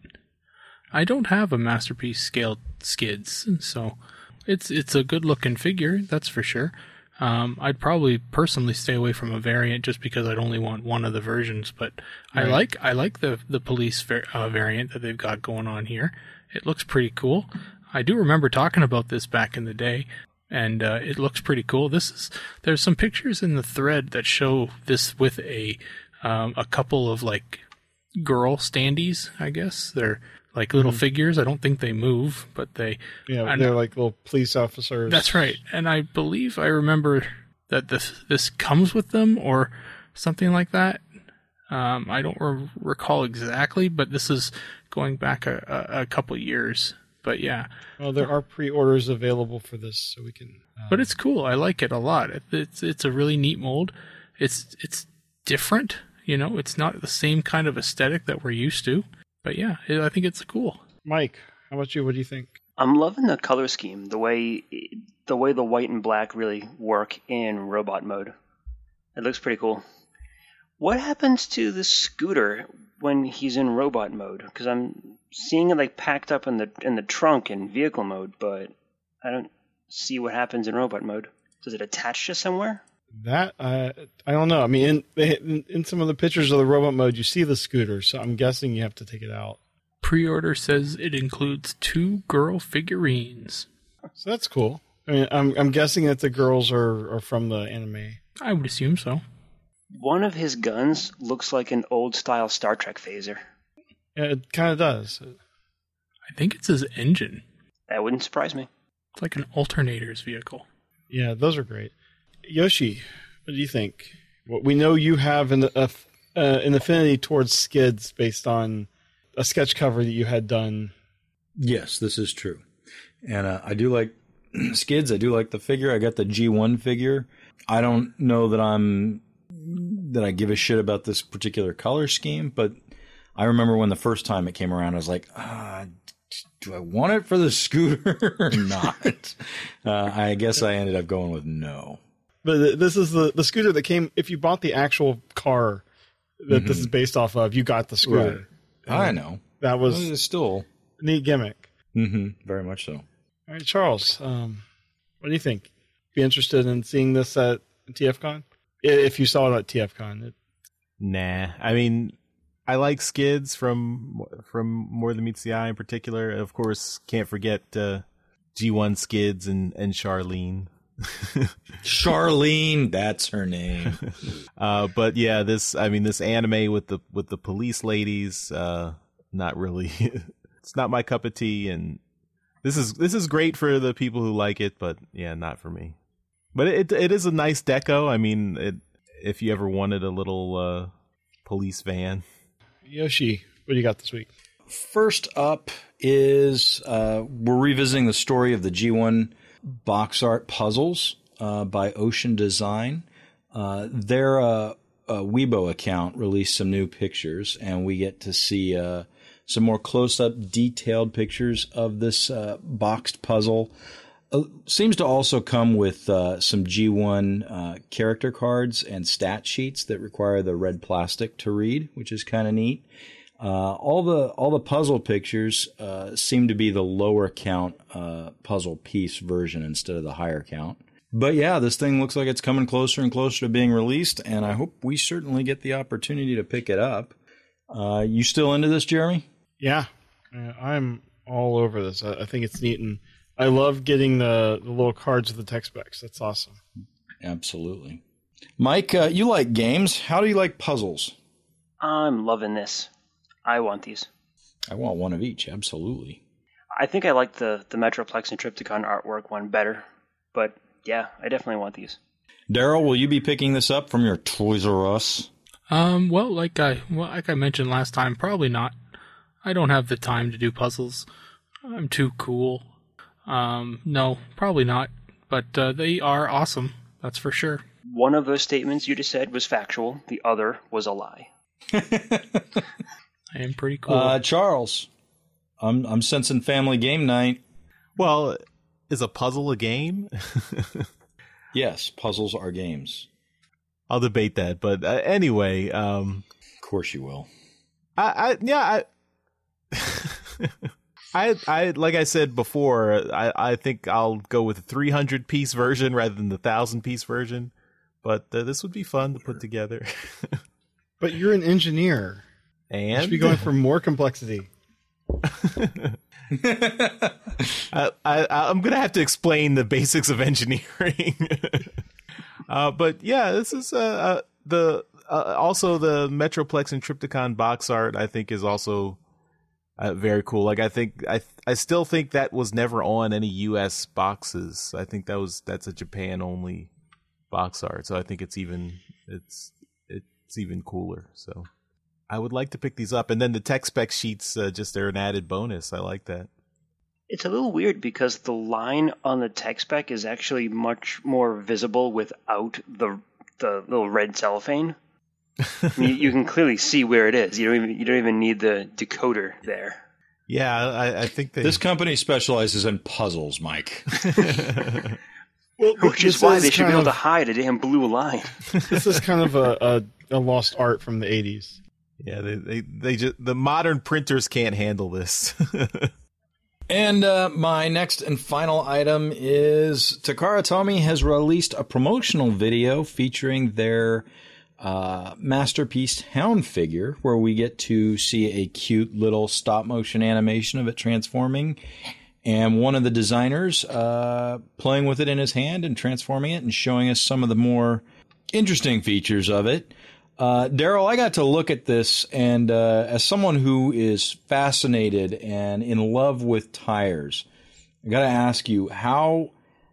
I don't have a masterpiece scaled skids, so it's it's a good-looking figure, that's for sure. Um, I'd probably personally stay away from a variant just because I'd only want one of the versions, but right. I like I like the, the police var- uh, variant that they've got going on here. It looks pretty cool. I do remember talking about this back in the day, and uh, it looks pretty cool. This is there's some pictures in the thread that show this with a um, a couple of like girl standees. I guess they're like little mm-hmm. figures. I don't think they move, but they yeah they're like little police officers. That's right, and I believe I remember that this this comes with them or something like that. Um, I don't re- recall exactly, but this is going back a, a, a couple years. But yeah. Well, there are pre-orders available for this, so we can. Um... But it's cool. I like it a lot. It's it's a really neat mold. It's it's different. You know, it's not the same kind of aesthetic that we're used to. But yeah, it, I think it's cool. Mike, how about you? What do you think? I'm loving the color scheme. The way the way the white and black really work in robot mode. It looks pretty cool. What happens to the scooter when he's in robot mode? Because I'm seeing it like packed up in the in the trunk in vehicle mode, but I don't see what happens in robot mode. Does it attach to somewhere? That uh, I don't know. I mean, in, in in some of the pictures of the robot mode, you see the scooter, so I'm guessing you have to take it out. Pre-order says it includes two girl figurines. So that's cool. I mean, I'm I'm guessing that the girls are, are from the anime. I would assume so. One of his guns looks like an old-style Star Trek phaser. Yeah, it kind of does. I think it's his engine. That wouldn't surprise me. It's like an alternator's vehicle. Yeah, those are great. Yoshi, what do you think? Well, we know you have an, a, uh, an affinity towards skids based on a sketch cover that you had done. Yes, this is true. And uh, I do like skids. I do like the figure. I got the G one figure. I don't know that I'm that I give a shit about this particular color scheme, but I remember when the first time it came around, I was like, ah, do I want it for the scooter or not? uh, I guess I ended up going with no. But this is the, the scooter that came, if you bought the actual car that mm-hmm. this is based off of, you got the scooter. Right. I know. That was it's still a neat gimmick. Mm-hmm. Very much so. All right, Charles, um, what do you think? Be interested in seeing this at T F Con? If you saw it at T F Con. It... Nah. I mean, I like skids from from More Than Meets the Eye in particular. Of course, can't forget uh, G one skids and, and Charlene. Charlene, that's her name. uh, but yeah, this I mean this anime with the with the police ladies, uh, not really. It's not my cup of tea, and this is this is great for the people who like it, but yeah, not for me. But it it is a nice deco. I mean, it, if you ever wanted a little uh, police van. Yoshi, what do you got this week? First up is uh, we're revisiting the story of the G one box art puzzles uh, by Ocean Design. Uh, their uh, uh, Weibo account released some new pictures, and we get to see uh, some more close-up, detailed pictures of this uh, boxed puzzle. Uh, seems to also come with uh, some G one uh, character cards and stat sheets that require the red plastic to read, which is kind of neat. Uh, all the all the puzzle pictures uh, seem to be the lower count uh, puzzle piece version instead of the higher count. But yeah, this thing looks like it's coming closer and closer to being released, and I hope we certainly get the opportunity to pick it up. Uh, you still into this, Jeremy? Yeah, I'm all over this. I, I think it's neat, and I love getting the, the little cards with the text specs. That's awesome. Absolutely. Mike, uh, you like games. How do you like puzzles? I'm loving this. I want these. I want one of each, absolutely. I think I like the, the Metroplex and Trypticon artwork one better, but yeah, I definitely want these. Daryl, will you be picking this up from your Toys R Us? Um, well, like I well, like I mentioned last time, probably not. I don't have the time to do puzzles. I'm too cool. Um, no, probably not. But uh, they are awesome, that's for sure. One of those statements you just said was factual. The other was a lie. I am pretty cool. Uh, Charles, I'm I'm sensing family game night. Well, is a puzzle a game? Yes, puzzles are games. I'll debate that, but uh, anyway, um, of course you will. I, I yeah, I, I, I like I said before, I, I think I'll go with a three hundred piece version rather than the one thousand piece version. But uh, this would be fun to put together. But you're an engineer. And you should be going for more complexity. I, I, I'm going to have to explain the basics of engineering. uh, but yeah, this is uh, uh, the uh, also the Metroplex and Trypticon box art. I think is also uh, very cool. Like I think I I still think that was never on any U S boxes. I think that was that's a Japan only box art. So I think it's even it's it's even cooler. So. I would like to pick these up. And then the tech spec sheets, uh, just they're an added bonus. I like that. It's a little weird because the line on the tech spec is actually much more visible without the the little red cellophane. I mean, you can clearly see where it is. You don't even you don't even need the decoder there. Yeah, I, I think they... This company specializes in puzzles, Mike. Well, which is why they should be able of, to hide a damn blue line. This is kind of a, a, a lost art from the eighties. Yeah, they, they they just the modern printers can't handle this. And uh, my next and final item is Takara Tomy has released a promotional video featuring their uh, Masterpiece Hound figure, where we get to see a cute little stop motion animation of it transforming, and one of the designers uh, playing with it in his hand and transforming it and showing us some of the more interesting features of it. Uh, Daryl, I got to look at this, and uh, as someone who is fascinated and in love with tires, I got to ask you, how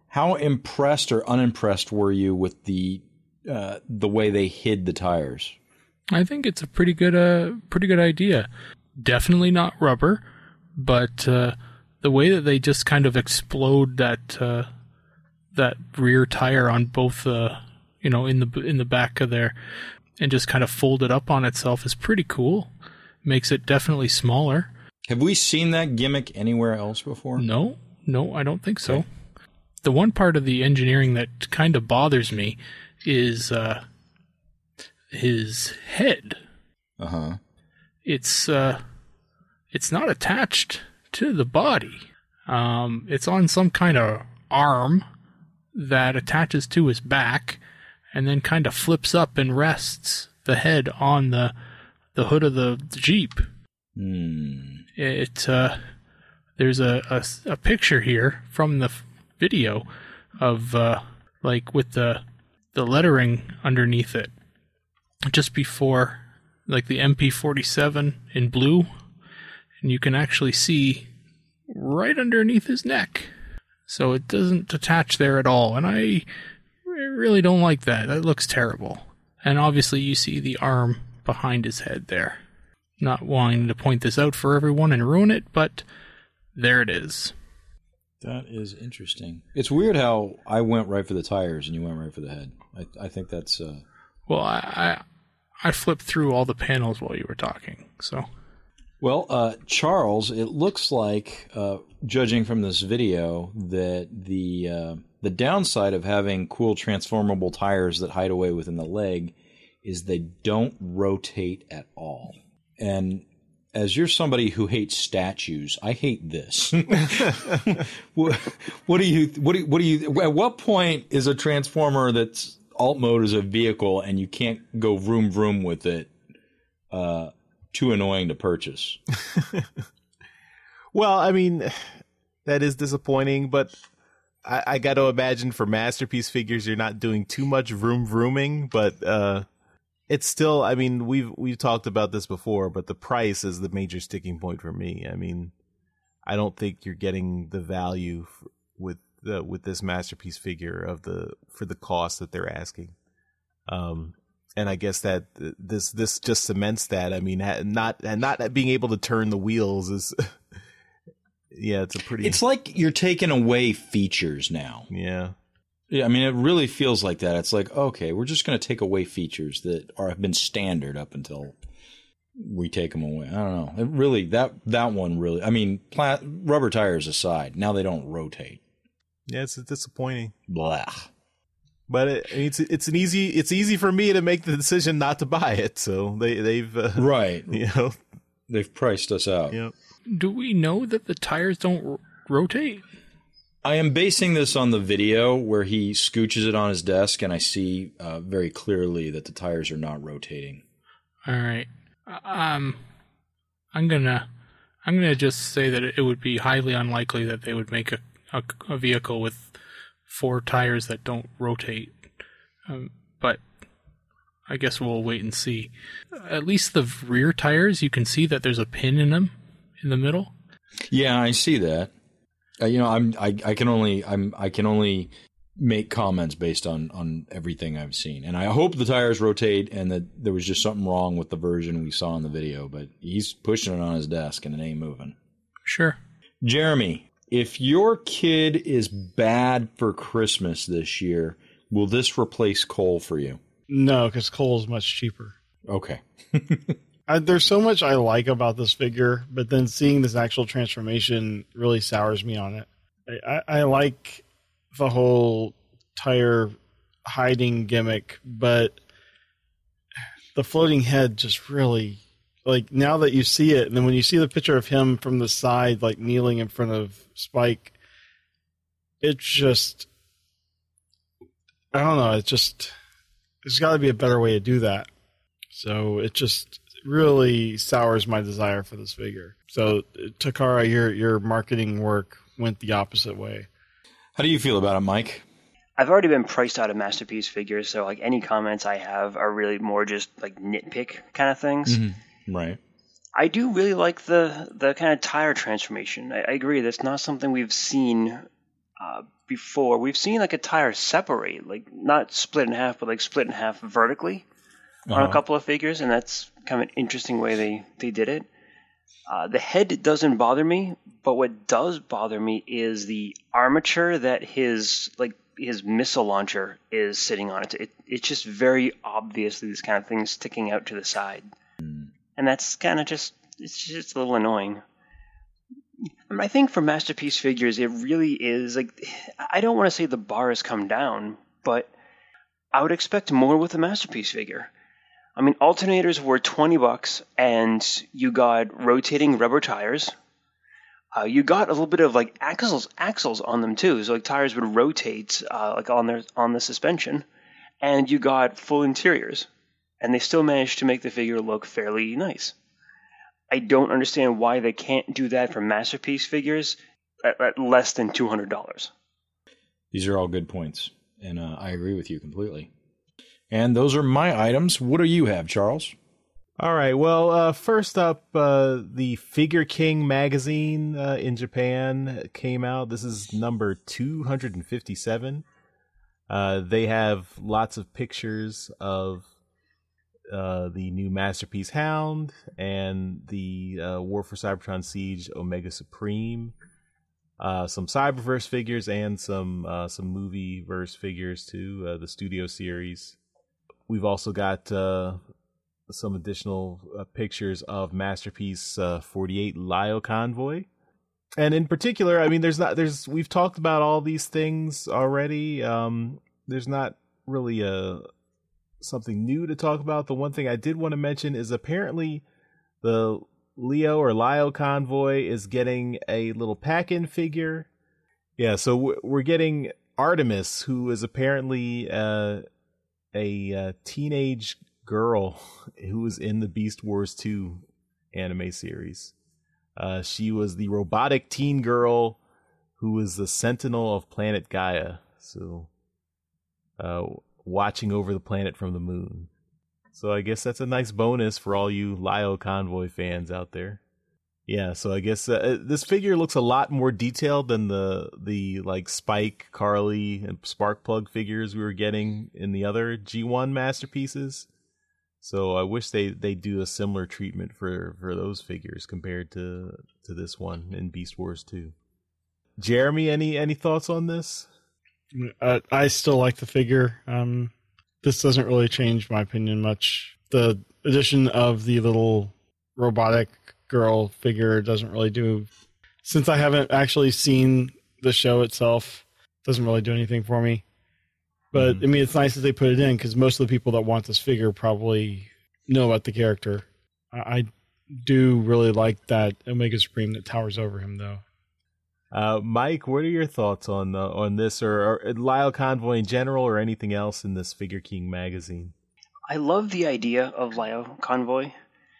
How impressed or unimpressed were you with the uh, the way they hid the tires? I think it's a pretty good, uh, pretty good idea. Definitely not rubber, but uh, the way that they just kind of explode that uh, that rear tire on both, uh, you know, in the in the back of there, and just kind of fold it up on itself is pretty cool. Makes it definitely smaller. Have we seen that gimmick anywhere else before? No, no, I don't think so. Okay. The one part of the engineering that kind of bothers me is uh, his head. Uh-huh. It's uh, it's not attached to the body. Um, it's on some kind of arm that attaches to his back, and then kind of flips up and rests the head on the the hood of the, the Jeep. Hmm. It uh, there's a, a a picture here from the video of uh, like with the the lettering underneath it, just before like the M P forty-seven in blue, and you can actually see right underneath his neck. So it doesn't attach there at all, and I really don't like that. That looks terrible. And obviously you see the arm behind his head there. Not wanting to point this out for everyone and ruin it, but there it is. That is interesting. It's weird how I went right for the tires and you went right for the head. I, I think that's... Uh... Well, I, I I flipped through all the panels while you were talking, so... Well, uh, Charles, it looks like, uh, judging from this video, that the uh, the downside of having cool transformable tires that hide away within the leg is they don't rotate at all. And as you're somebody who hates statues, I hate this. what, what do you? What do you? What do you? At what point is a transformer that's alt mode is a vehicle and you can't go vroom vroom with it? Uh, too annoying to purchase. Well, I mean, that is disappointing, but I, I got to imagine for Masterpiece figures, you're not doing too much vroom vrooming, but uh, it's still, I mean, we've we've talked about this before, but the price is the major sticking point for me. I mean, I don't think you're getting the value for, with the, with this Masterpiece figure of the for the cost that they're asking. Um, and I guess that this this just cements that. I mean, not and not being able to turn the wheels is, yeah, it's a pretty. It's like you're taking away features now. Yeah. Yeah, I mean, it really feels like that. It's like, okay, we're just going to take away features that are have been standard up until we take them away. I don't know. It really, that that one really, I mean, pla- rubber tires aside, now they don't rotate. Yeah, it's disappointing. Blah. But it, it's it's an easy it's easy for me to make the decision not to buy it. So they they've uh, right, you know, they've priced us out. Yep. Do we know that the tires don't r- rotate? I am basing this on the video where he scooches it on his desk, and I see uh, very clearly that the tires are not rotating. All right. Um, I'm gonna I'm gonna just say that it would be highly unlikely that they would make a a, a vehicle with four tires that don't rotate. Um, but I guess we'll wait and see. At least the rear tires, you can see that there's a pin in them in the middle. Yeah, I see that. Uh, you know, I'm I, I can only I'm I can only make comments based on, on everything I've seen, and I hope the tires rotate and that there was just something wrong with the version we saw in the video. But he's pushing it on his desk and it ain't moving. Sure, Jeremy, if your kid is bad for Christmas this year, will this replace Cole for you? No, because Cole is much cheaper. Okay. I, there's so much I like about this figure, but then seeing this actual transformation really sours me on it. I, I, I like the whole tire hiding gimmick, but the floating head just really, like, now that you see it, and then when you see the picture of him from the side, like kneeling in front of Spike, it's just, I don't know, it's just, there's got to be a better way to do that. So it just really sours my desire for this figure. So Takara, your your marketing work went the opposite way. How do you feel about it, Mike? I've already been priced out of Masterpiece figures, so like any comments I have are really more just like nitpick kind of things. Mm-hmm. Right. I do really like the the kind of tire transformation. I, I agree that's not something we've seen uh, before, we've seen like a tire separate, like not split in half, but like split in half vertically uh-huh. on a couple of figures, and that's kind of an interesting way they, they did it. Uh, the head doesn't bother me, but what does bother me is the armature that his like his missile launcher is sitting on. It, it it's just very obviously this kind of thing sticking out to the side, mm. and that's kind of just it's just a little annoying. I think for Masterpiece figures, it really is like I don't want to say the bar has come down, but I would expect more with a Masterpiece figure. I mean, alternators were twenty bucks, and you got rotating rubber tires. Uh, you got a little bit of like axles, axles on them too, so like tires would rotate uh, like on their on the suspension, and you got full interiors, and they still managed to make the figure look fairly nice. I don't understand why they can't do that for Masterpiece figures at, at less than two hundred dollars. These are all good points, and uh, I agree with you completely. And those are my items. What do you have, Charles? All right. Well, uh, first up, uh, the Figure King magazine uh, in Japan came out. This is number two hundred fifty-seven. Uh, they have lots of pictures of uh, the new Masterpiece Hound and the uh, War for Cybertron Siege Omega Supreme. Uh, some Cyberverse figures and some uh, some Movieverse figures too. Uh, the Studio Series. We've also got uh, some additional uh, pictures of Masterpiece uh, forty-eight Lio Convoy, and in particular, I mean, there's not there's we've talked about all these things already. Um, there's not really a something new to talk about. The one thing I did want to mention is apparently the Leo or Lio Convoy is getting a little pack-in figure. Yeah, so we're getting Artemis, who is apparently uh, a uh, teenage girl who was in the Beast Wars two anime series. Uh, she was the robotic teen girl who was the sentinel of planet Gaia. So, uh, watching over the planet from the moon. So I guess that's a nice bonus for all you Lio Convoy fans out there. Yeah, so I guess uh, this figure looks a lot more detailed than the the like Spike, Carly, and Sparkplug figures we were getting in the other G one masterpieces. So I wish they they do a similar treatment for, for those figures compared to to this one in Beast Wars two. Jeremy, any any thoughts on this? Uh, I still like the figure. Um, this doesn't really change my opinion much. The addition of the little robotic girl figure doesn't really do, since I haven't actually seen the show itself, doesn't really do anything for me. But mm-hmm. I mean, it's nice that they put it in because most of the people that want this figure probably know about the character. I, I do really like that Omega Supreme that towers over him, though. Uh, Mike, what are your thoughts on uh, on this, or, or Lio Convoy in general, or anything else in this Figure King magazine? I love the idea of Lio Convoy.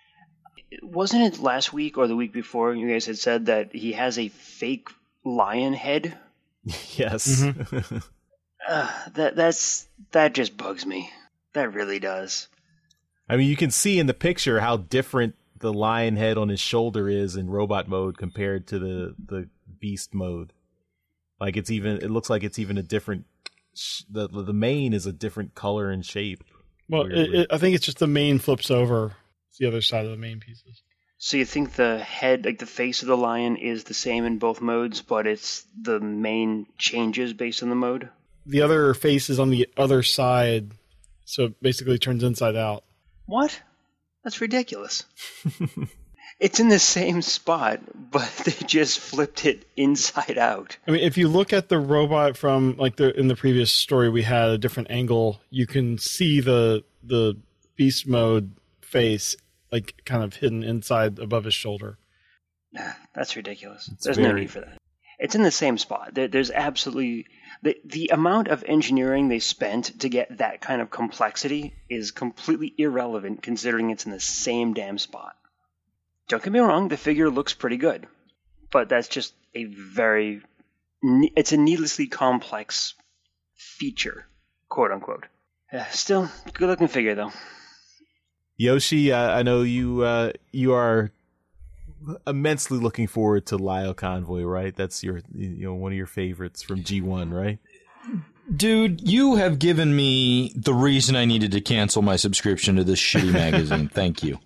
Wasn't it last week or the week before you guys had said that he has a fake lion head? Yes. Mm-hmm. uh, that that's that just bugs me. That really does. I mean, you can see in the picture how different the lion head on his shoulder is in robot mode compared to the the beast mode. Like it's even it looks like it's even a different sh- the the mane is a different color and shape. Well, it, it, I think it's just the mane flips over. The other side of the main pieces. So you think the head, like the face of the lion, is the same in both modes, but it's the main changes based on the mode? The other face is on the other side, so it basically turns inside out. What? That's ridiculous. It's in the same spot, but they just flipped it inside out. I mean, if you look at the robot from, like, the in the previous story, we had a different angle. You can see the the beast mode face, like, kind of hidden inside above his shoulder. That's ridiculous. It's There's very... no need for that. It's in the same spot. There, there's absolutely... The, the amount of engineering they spent to get that kind of complexity is completely irrelevant considering it's in the same damn spot. Don't get me wrong, the figure looks pretty good. But that's just a very... It's a needlessly complex feature, quote-unquote. Uh, still, good-looking figure, though. Yoshi, uh, I know you uh, you are immensely looking forward to Lyle Convoy, right? That's your, you know, one of your favorites from G one, right? Dude, you have given me the reason I needed to cancel my subscription to this shitty magazine. Thank you.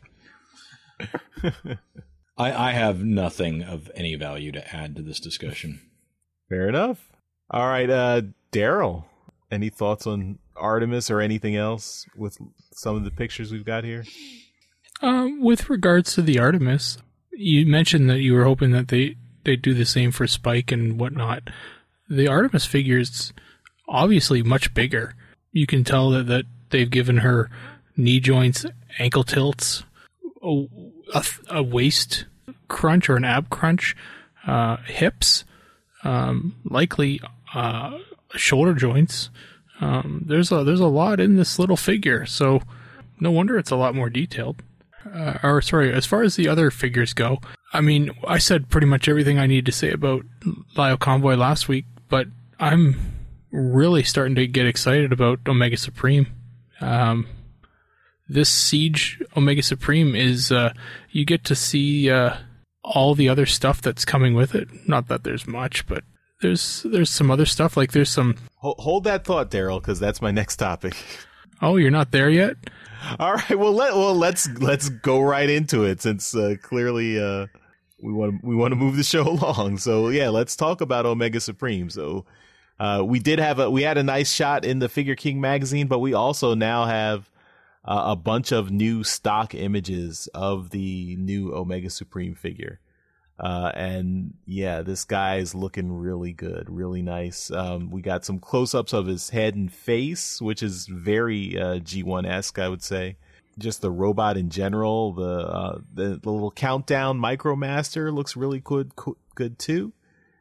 I, I have nothing of any value to add to this discussion. Fair enough. All right, uh, Daryl, any thoughts on Artemis or anything else with some of the pictures we've got here? Um, with regards to the Artemis, you mentioned that you were hoping that they they do the same for Spike and whatnot. The Artemis figure's obviously much bigger. You can tell that, that they've given her knee joints, ankle tilts, a, a, a waist crunch or an ab crunch, uh, hips, um, likely uh, shoulder joints. Um, there's a there's a lot in this little figure, so no wonder it's a lot more detailed. Uh, or sorry, as far as the other figures go, I mean, I said pretty much everything I need to say about Lyle Convoy last week, but I'm really starting to get excited about Omega Supreme. Um, this Siege Omega Supreme is, uh, you get to see uh, all the other stuff that's coming with it. Not that there's much, but there's there's some other stuff. Like there's some... Hold, hold that thought, Daryl, because that's my next topic. Oh, you're not there yet? All right, well let well let's let's go right into it since uh, clearly uh, we want we want to move the show along. So yeah, let's talk about Omega Supreme. So uh, we did have a we had a nice shot in the Figure King magazine, but we also now have uh, a bunch of new stock images of the new Omega Supreme figure. Uh, and yeah, this guy is looking really good, really nice. Um, we got some close-ups of his head and face, which is very uh, G one-esque, I would say. Just the robot in general, the uh, the, the little countdown Micromaster looks really good, co- good too.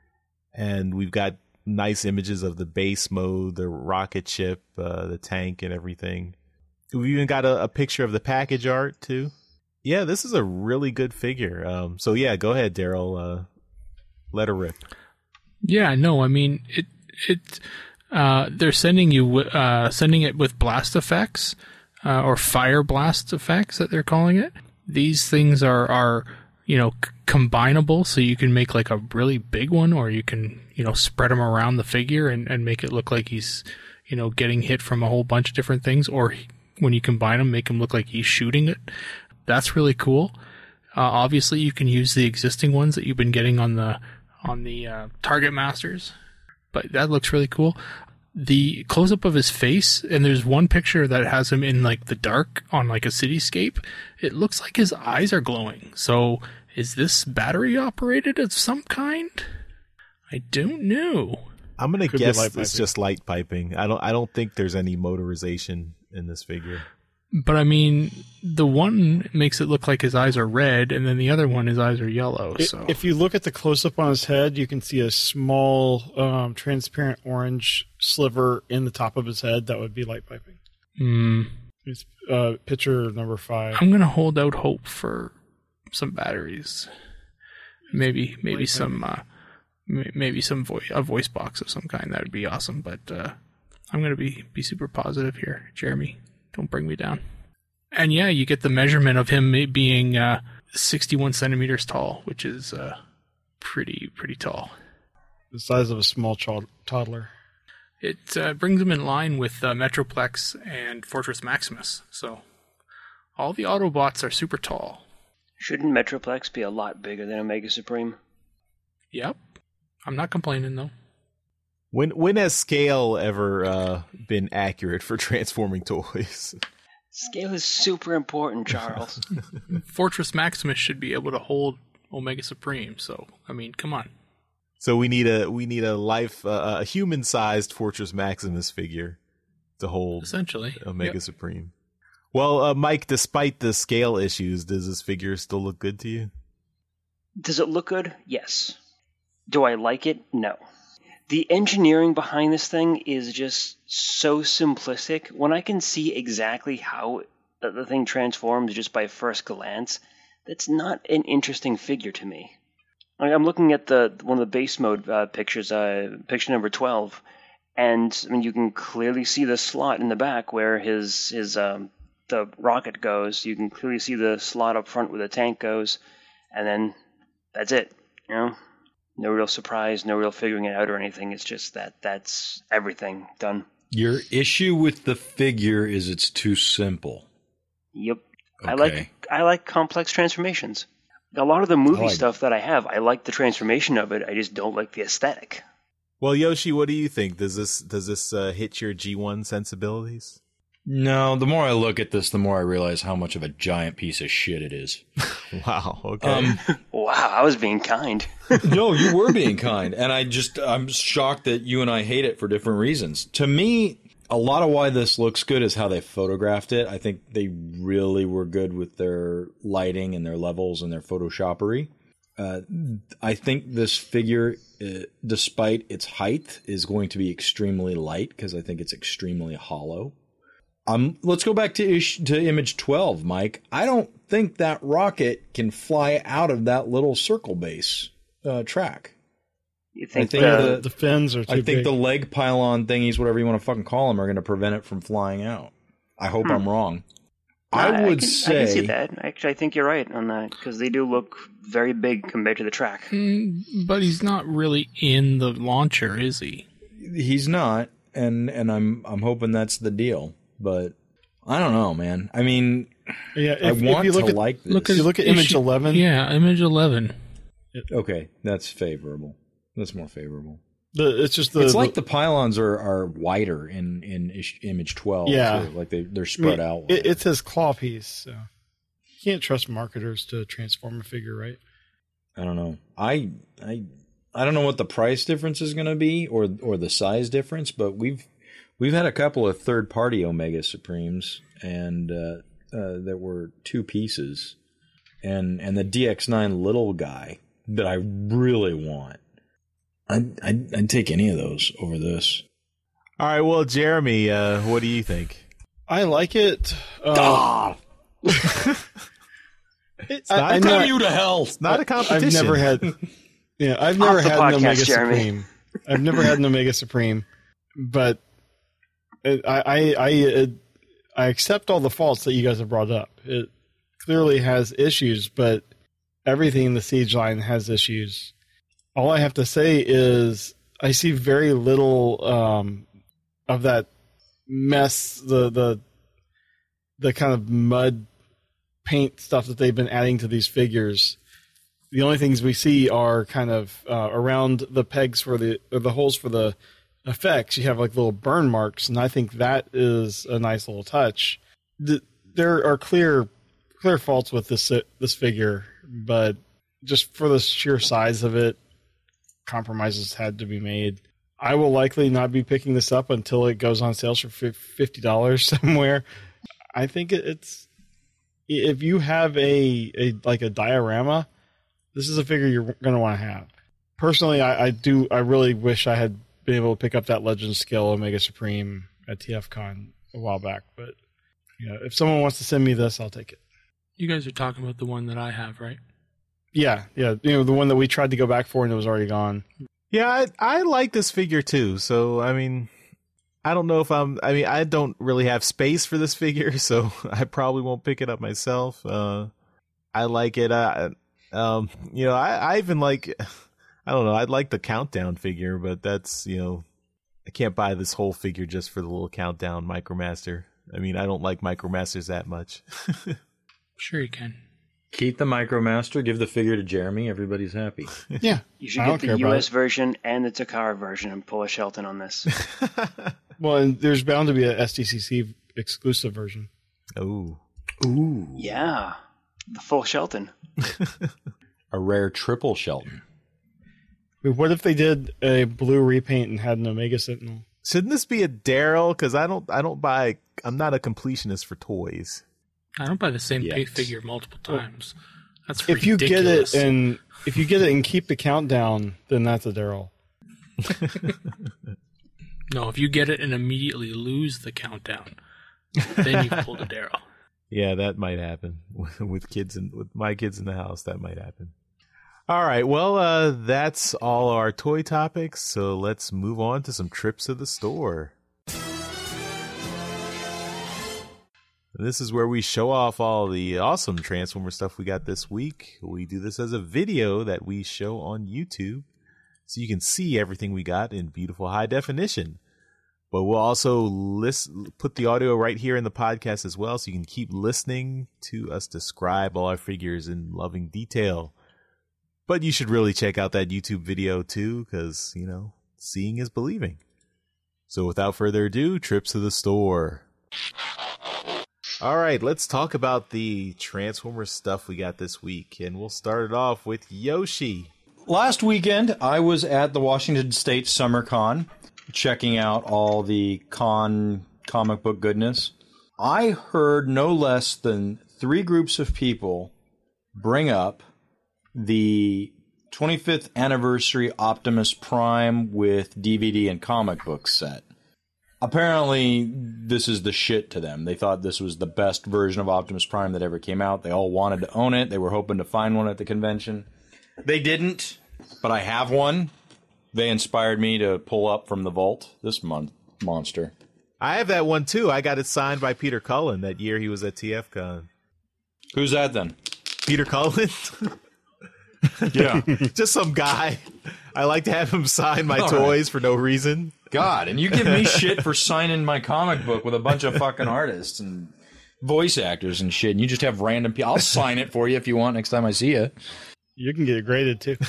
And we've got nice images of the base mode, the rocket ship, uh, the tank, and everything. We've even got a, a picture of the package art too. Yeah, this is a really good figure. Um, so yeah, go ahead, Daryl. Uh, let her rip. Yeah, no, I mean it. It. Uh, they're sending you, uh, sending it with blast effects, uh, or fire blast effects that they're calling it. These things are are you know c- combinable, so you can make like a really big one, or you can you know spread them around the figure and, and make it look like he's you know getting hit from a whole bunch of different things, or he, when you combine them, make him look like he's shooting it. That's really cool. Uh, obviously, you can use the existing ones that you've been getting on the on the uh, Target Masters, but that looks really cool. The close-up of his face, and there's one picture that has him in like the dark on like a cityscape. It looks like his eyes are glowing. So, is this battery operated of some kind? I don't know. I'm gonna Could guess be light it's piping. just light piping. I don't. I don't think there's any motorization in this figure. But I mean, the one makes it look like his eyes are red, and then the other one, his eyes are yellow. I- So If you look at the close-up on his head, you can see a small, um, transparent orange sliver in the top of his head. That would be light piping. Hmm. It's, uh, picture number five. I'm gonna hold out hope for some batteries, maybe maybe some uh, m- maybe some vo- a voice box of some kind. That would be awesome. But uh, I'm gonna be be super positive here, Jeremy. Don't bring me down. And yeah, you get the measurement of him being uh, sixty-one centimeters tall, which is uh, pretty pretty tall. The size of a small child, toddler. It uh, brings him in line with uh, Metroplex and Fortress Maximus. So all the Autobots are super tall. Shouldn't Metroplex be a lot bigger than Omega Supreme? Yep. I'm not complaining, though. When when has scale ever uh, been accurate for transforming toys? Scale is super important, Charles. Fortress Maximus should be able to hold Omega Supreme. So, I mean, come on. So we need a we need a life uh, a human sized Fortress Maximus figure to hold Essentially. Omega Yep. Supreme. Well, uh, Mike, despite the scale issues, does this figure still look good to you? Does it look good? Yes. Do I like it? No. The engineering behind this thing is just so simplistic. When I can see exactly how the thing transforms just by first glance, that's not an interesting figure to me. Like, I'm looking at the one of the base mode uh, pictures, uh, picture number twelve, and I mean you can clearly see the slot in the back where his his um, the rocket goes. You can clearly see the slot up front where the tank goes, and then that's it. You know, no real surprise, no real figuring it out or anything. It's just that that's everything done. Your issue with the figure is it's too simple. Yep. Okay. I like I like complex transformations. A lot of the movie I like- stuff that I have, I like the transformation of it. I just don't like the aesthetic. Well, Yoshi, what do you think? Does this does this uh, hit your G one sensibilities? No, the more I look at this, the more I realize how much of a giant piece of shit it is. Wow. Okay. Um, Wow, I was being kind. no, you were being kind, and I just I'm shocked that you and I hate it for different reasons. To me, a lot of why this looks good is how they photographed it. I think they really were good with their lighting and their levels and their photoshoppery. Uh, I think this figure, uh, despite its height, is going to be extremely light because I think it's extremely hollow. Um, let's go back to ish, to image twelve, Mike. I don't think that rocket can fly out of that little circle base uh, track. You think, I think the, the- The fins are too I think big. the leg pylon thingies, whatever you want to fucking call them, are going to prevent it from flying out. I hope Hmm. I'm wrong. I, I would can, say I can see that. Actually, I think you're right on that because they do look very big compared to the track. Mm, but he's not really in the launcher, is he? he's not, and and I'm I'm hoping that's the deal. But I don't know, man. I mean, yeah, I if, if want you look to at, like this. Look if you look at image issue- eleven. Yeah, image eleven. Okay, that's favorable. That's more favorable. The, it's just the. it's like the pylons are, are wider in in ish, image twelve. Yeah. too. Like they they're I spread mean, out. It, it's his claw piece. So you can't trust marketers to transform a figure, right? I don't know. I I I don't know what the price difference is going to be or or the size difference, but we've we've had a couple of third party Omega Supremes and uh, uh, that were two pieces, and and the D X nine little guy that I really want. I'd, I'd I'd take any of those over this. All right. Well, Jeremy, uh, what do you think? I like it. Uh, Ah, it not I, I a know- damn you to hell! Not a competition. I've never had. Yeah, I've never Off the had an podcast, Omega Jeremy. Supreme. I've never had an Omega Supreme, but it, I I I, it, I accept all the faults that you guys have brought up. It clearly has issues, but everything in the Siege line has issues. All I have to say is I see very little um, of that mess, the the the kind of mud paint stuff that they've been adding to these figures. The only things we see are kind of uh, around the pegs for the or the holes for the effects. You have like little burn marks, and I think that is a nice little touch. The, there are clear clear faults with this this figure, but just for the sheer size of it, compromises had to be made. I will likely not be picking this up until it goes on sale for fifty dollars somewhere. I think it's if you have a, a like a diorama, this is a figure you're going to want to have. Personally, I, I do. I really wish I had been able to pick up that Legend Scale Omega Supreme at T F Con a while back. But you know, if someone wants to send me this, I'll take it. You guys are talking about the one that I have, right? Yeah, yeah. You know, the one that we tried to go back for and it was already gone. Yeah, I, I like this figure too. So, I mean, I don't know if I'm, I mean, I don't really have space for this figure, so I probably won't pick it up myself. Uh, I like it. Uh, um, you know, I, I even like, I don't know, I'd like the Countdown figure, but that's, you know, I can't buy this whole figure just for the little Countdown Micromaster. I mean, I don't like Micromasters that much. Sure you can. Keep the Micromaster, give the figure to Jeremy. Everybody's happy. Yeah, You should I get don't the care about U S it. version and the Takara version and pull a Shelton on this. Well, and there's bound to be a S D C C exclusive version. Oh, Ooh, Yeah, the full Shelton. a rare triple Shelton. Wait, what if they did a blue repaint and had an Omega Sentinel? shouldn't this be a Daryl? Because I don't, I don't buy. I'm not a completionist for toys. I don't buy the same Yes. big figure multiple times. That's If you ridiculous. get it and if you get it and keep the countdown, then that's a Daryl. No, if you get it and immediately lose the countdown, then you've pulled a Daryl. Yeah, that might happen with kids and with my kids in the house. That might happen. All right, well, uh, that's all our toy topics. So let's move on to some trips to the store. And this is where we show off all the awesome Transformer stuff we got this week. We do this as a video that we show on YouTube, so you can see everything we got in beautiful high definition. But we'll also list, put the audio right here in the podcast as well, so you can keep listening to us describe all our figures in loving detail. But you should really check out that YouTube video too, because, you know, seeing is believing. So without further ado, trip to the store. All right, let's talk about the Transformer stuff we got this week. And we'll start it off with Yoshi. Last weekend, I was at the Washington State Summer Con, checking out all the con comic book goodness. I heard no less than three groups of people bring up the twenty-fifth anniversary Optimus Prime with D V D and comic book set. Apparently, this is the shit to them. They thought this was the best version of Optimus Prime that ever came out. They all wanted to own it. They were hoping to find one at the convention. They didn't, but I have one. They inspired me to pull up from the vault this mon- monster. I have that one too. I got it signed by Peter Cullen that year he was at T F Con. Who's that then? Peter Cullen? Yeah. Just some guy. I like to have him sign my All toys right. for no reason. God, and you give me shit for signing my comic book with a bunch of fucking artists and voice actors and shit, and you just have random people. I'll sign it for you if you want next time I see you. You can get it graded too.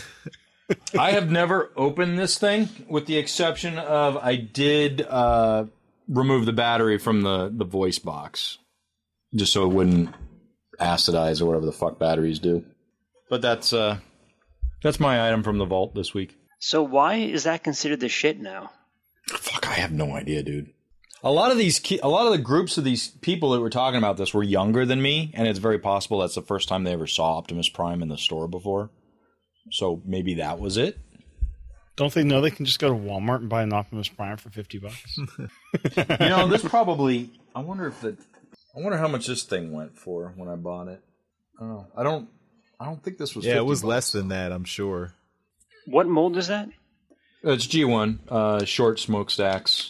I have never opened this thing, with the exception of I did uh, remove the battery from the, the voice box, just so it wouldn't acidize or whatever the fuck batteries do. But that's uh, that's my item from the vault this week. So why is that considered the shit now? Fuck, I have no idea, dude. A lot of these, ki- a lot of the groups of these people that were talking about this were younger than me, and it's very possible that's the first time they ever saw Optimus Prime in the store before. So maybe that was it. Don't they know they can just go to Walmart and buy an Optimus Prime for fifty bucks? You know, this probably. I wonder if the. I wonder how much this thing went for when I bought it. I don't know. I don't. I don't think this was. Yeah, it was bucks. less than that, I'm sure. What mold is that? It's G one, uh, short smokestacks.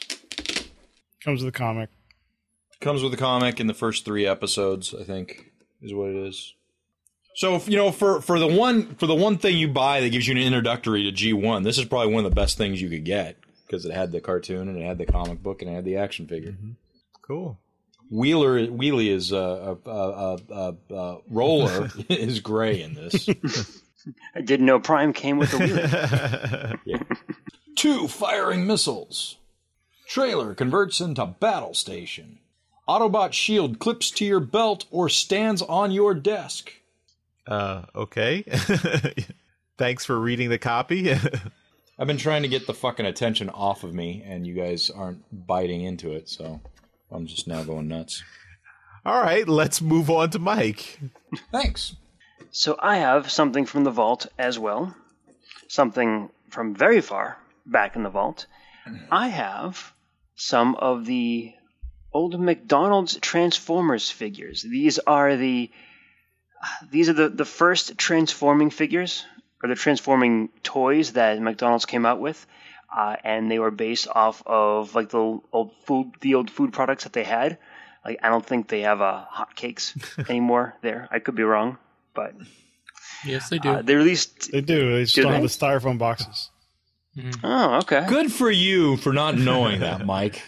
Comes with the comic. Comes with the comic in the first three episodes, I think, is what it is. So, you know, for, for the one for the one thing you buy that gives you an introductory to G one, this is probably one of the best things you could get, because it had the cartoon and it had the comic book and it had the action figure. Mm-hmm. Cool. Wheeler Wheelie is uh, a, a, a, a, a roller is gray in this. I didn't know Prime came with a wheel. Yeah. Two firing missiles. Trailer converts into battle station. Autobot shield clips to your belt or stands on your desk. Uh, okay. Thanks for reading the copy. I've been trying to get the fucking attention off of me, and you guys aren't biting into it, so I'm just now going nuts. All right, let's move on to Mike. Thanks. So I have something from the vault as well. Something from very far back in the vault. I have some of the old McDonald's Transformers figures. These are the these are the, the first transforming figures, or the transforming toys that McDonald's came out with. Uh, and they were based off of like the old food the old food products that they had. Like, I don't think they have uh, hotcakes anymore there. I could be wrong, but yes, they do. Uh, they released. They do. They just Do don't they? have the styrofoam boxes. Mm-hmm. Oh, okay. Good for you for not knowing that, Mike.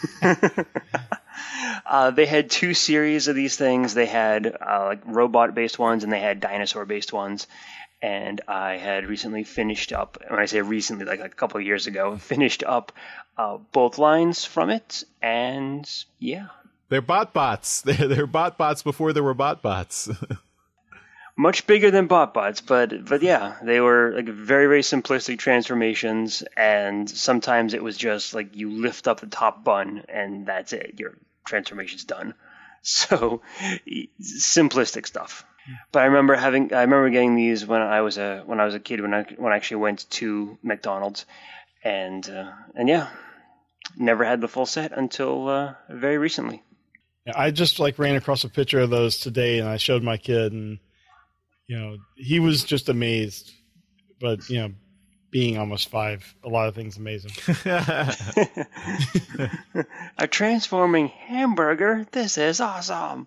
uh, they had two series of these things. They had uh, like robot-based ones, and they had dinosaur-based ones. And I had recently finished up. When I say recently, like, like a couple of years ago, finished up uh, both lines from it. And yeah, They're bot bots. They're, they're bot bots before there were bot bots. much bigger than BotBots, but but yeah, they were like very very simplistic transformations, and sometimes it was just like you lift up the top bun and that's it, your transformation's done. So simplistic stuff. But I remember having I remember getting these when I was a when I was a kid when I when I actually went to McDonald's, and uh, and yeah, never had the full set until uh, very recently. Yeah, I just like ran across a picture of those today, and I showed my kid, and you know he was just amazed. But you know, being almost five, a lot of things amaze him. A transforming hamburger? This is awesome.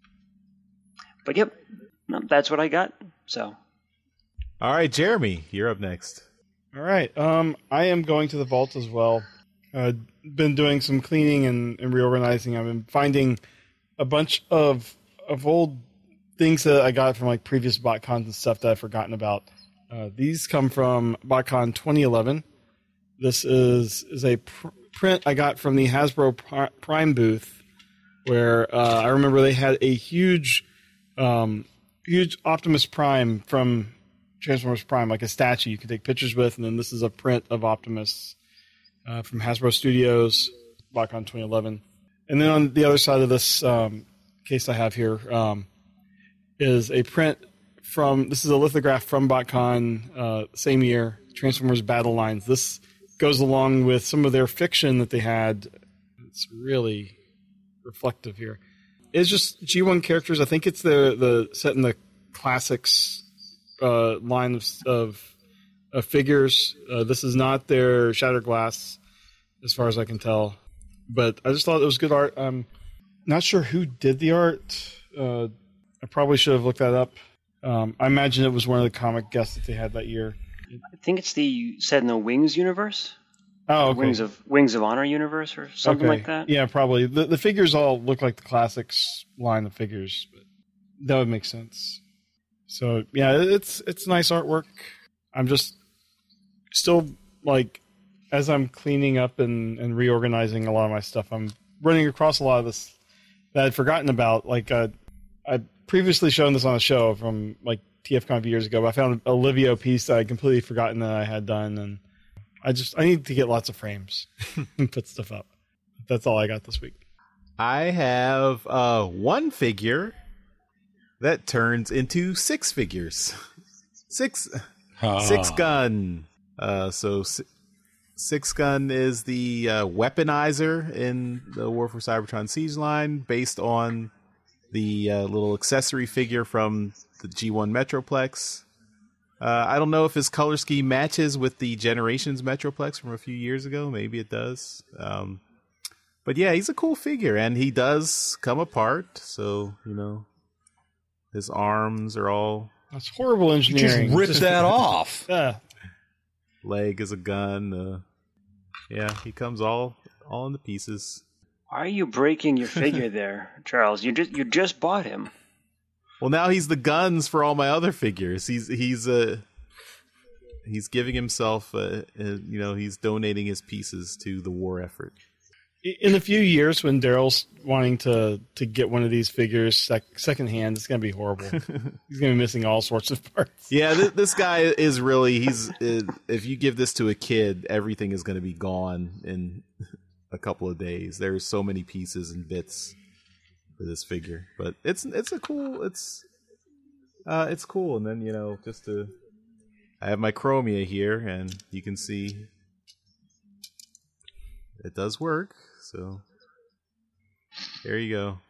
But yep, no, that's what I got. So, all right, Jeremy, you're up next. All right, um, I am going to the vault as well. I've uh, been doing some cleaning and, and reorganizing. I've been finding a bunch of of old things that I got from like previous BotCons and stuff that I've forgotten about. Uh, these come from BotCon twenty eleven. This is is a pr- print I got from the Hasbro Pri- Prime booth, where uh, I remember they had a huge, um, huge Optimus Prime from Transformers Prime, like a statue you could take pictures with, and then this is a print of Optimus uh, from Hasbro Studios, BotCon twenty eleven. And then on the other side of this um, case I have here um, is a print from, this is a lithograph from BotCon, uh, same year, Transformers Battle Lines. This goes along with some of their fiction that they had. It's really reflective here. It's just G one characters. I think it's the, the set in the classics uh, line of, of, of figures. Uh, this is not their Shattered Glass, as far as I can tell. But I just thought it was good art. I'm not sure who did the art. Uh, I probably should have looked that up. Um, I imagine it was one of the comic guests that they had that year. I think it's the set in the Wings universe. Oh, okay. Wings of Wings of Honor universe or something okay. like that. Yeah, probably. The the figures all look like the classics line of figures, but that would make sense. So yeah, it's it's nice artwork. I'm just still like, as I'm cleaning up and, and reorganizing a lot of my stuff, I'm running across a lot of this that I'd forgotten about. Like uh, I'd previously shown this on a show from like T F Con years ago, but I found a Livio piece that I'd completely forgotten that I had done, and I just I need to get lots of frames and put stuff up. That's all I got this week. I have uh, one figure that turns into six figures. Six, ah. six gun. Uh, so si- six gun is the uh, weaponizer in the War for Cybertron Siege line, based on the uh, little accessory figure from the G one Metroplex. Uh, I don't know if his color scheme matches with the Generations Metroplex from a few years ago. Maybe it does. Um, but yeah, he's a cool figure, and he does come apart. So, you know, his arms are all... That's horrible engineering. Just rip that off. Yeah. Leg is a gun. Uh, yeah, he comes all all into pieces. Why are you breaking your figure there, Charles? You just you just bought him. Well, now he's the guns for all my other figures. He's he's uh he's giving himself, uh, uh, you know, he's donating his pieces to the war effort. In a few years, when Daryl's wanting to, to get one of these figures sec- secondhand, it's going to be horrible. He's going to be missing all sorts of parts. Yeah, th- this guy is really, he's, uh, if you give this to a kid, everything is going to be gone in a couple of days. There's so many pieces and bits for this figure. But it's it's a cool, it's, uh, it's cool. And then, you know, just to, I have my Chromia here, and you can see it does work. So there you go.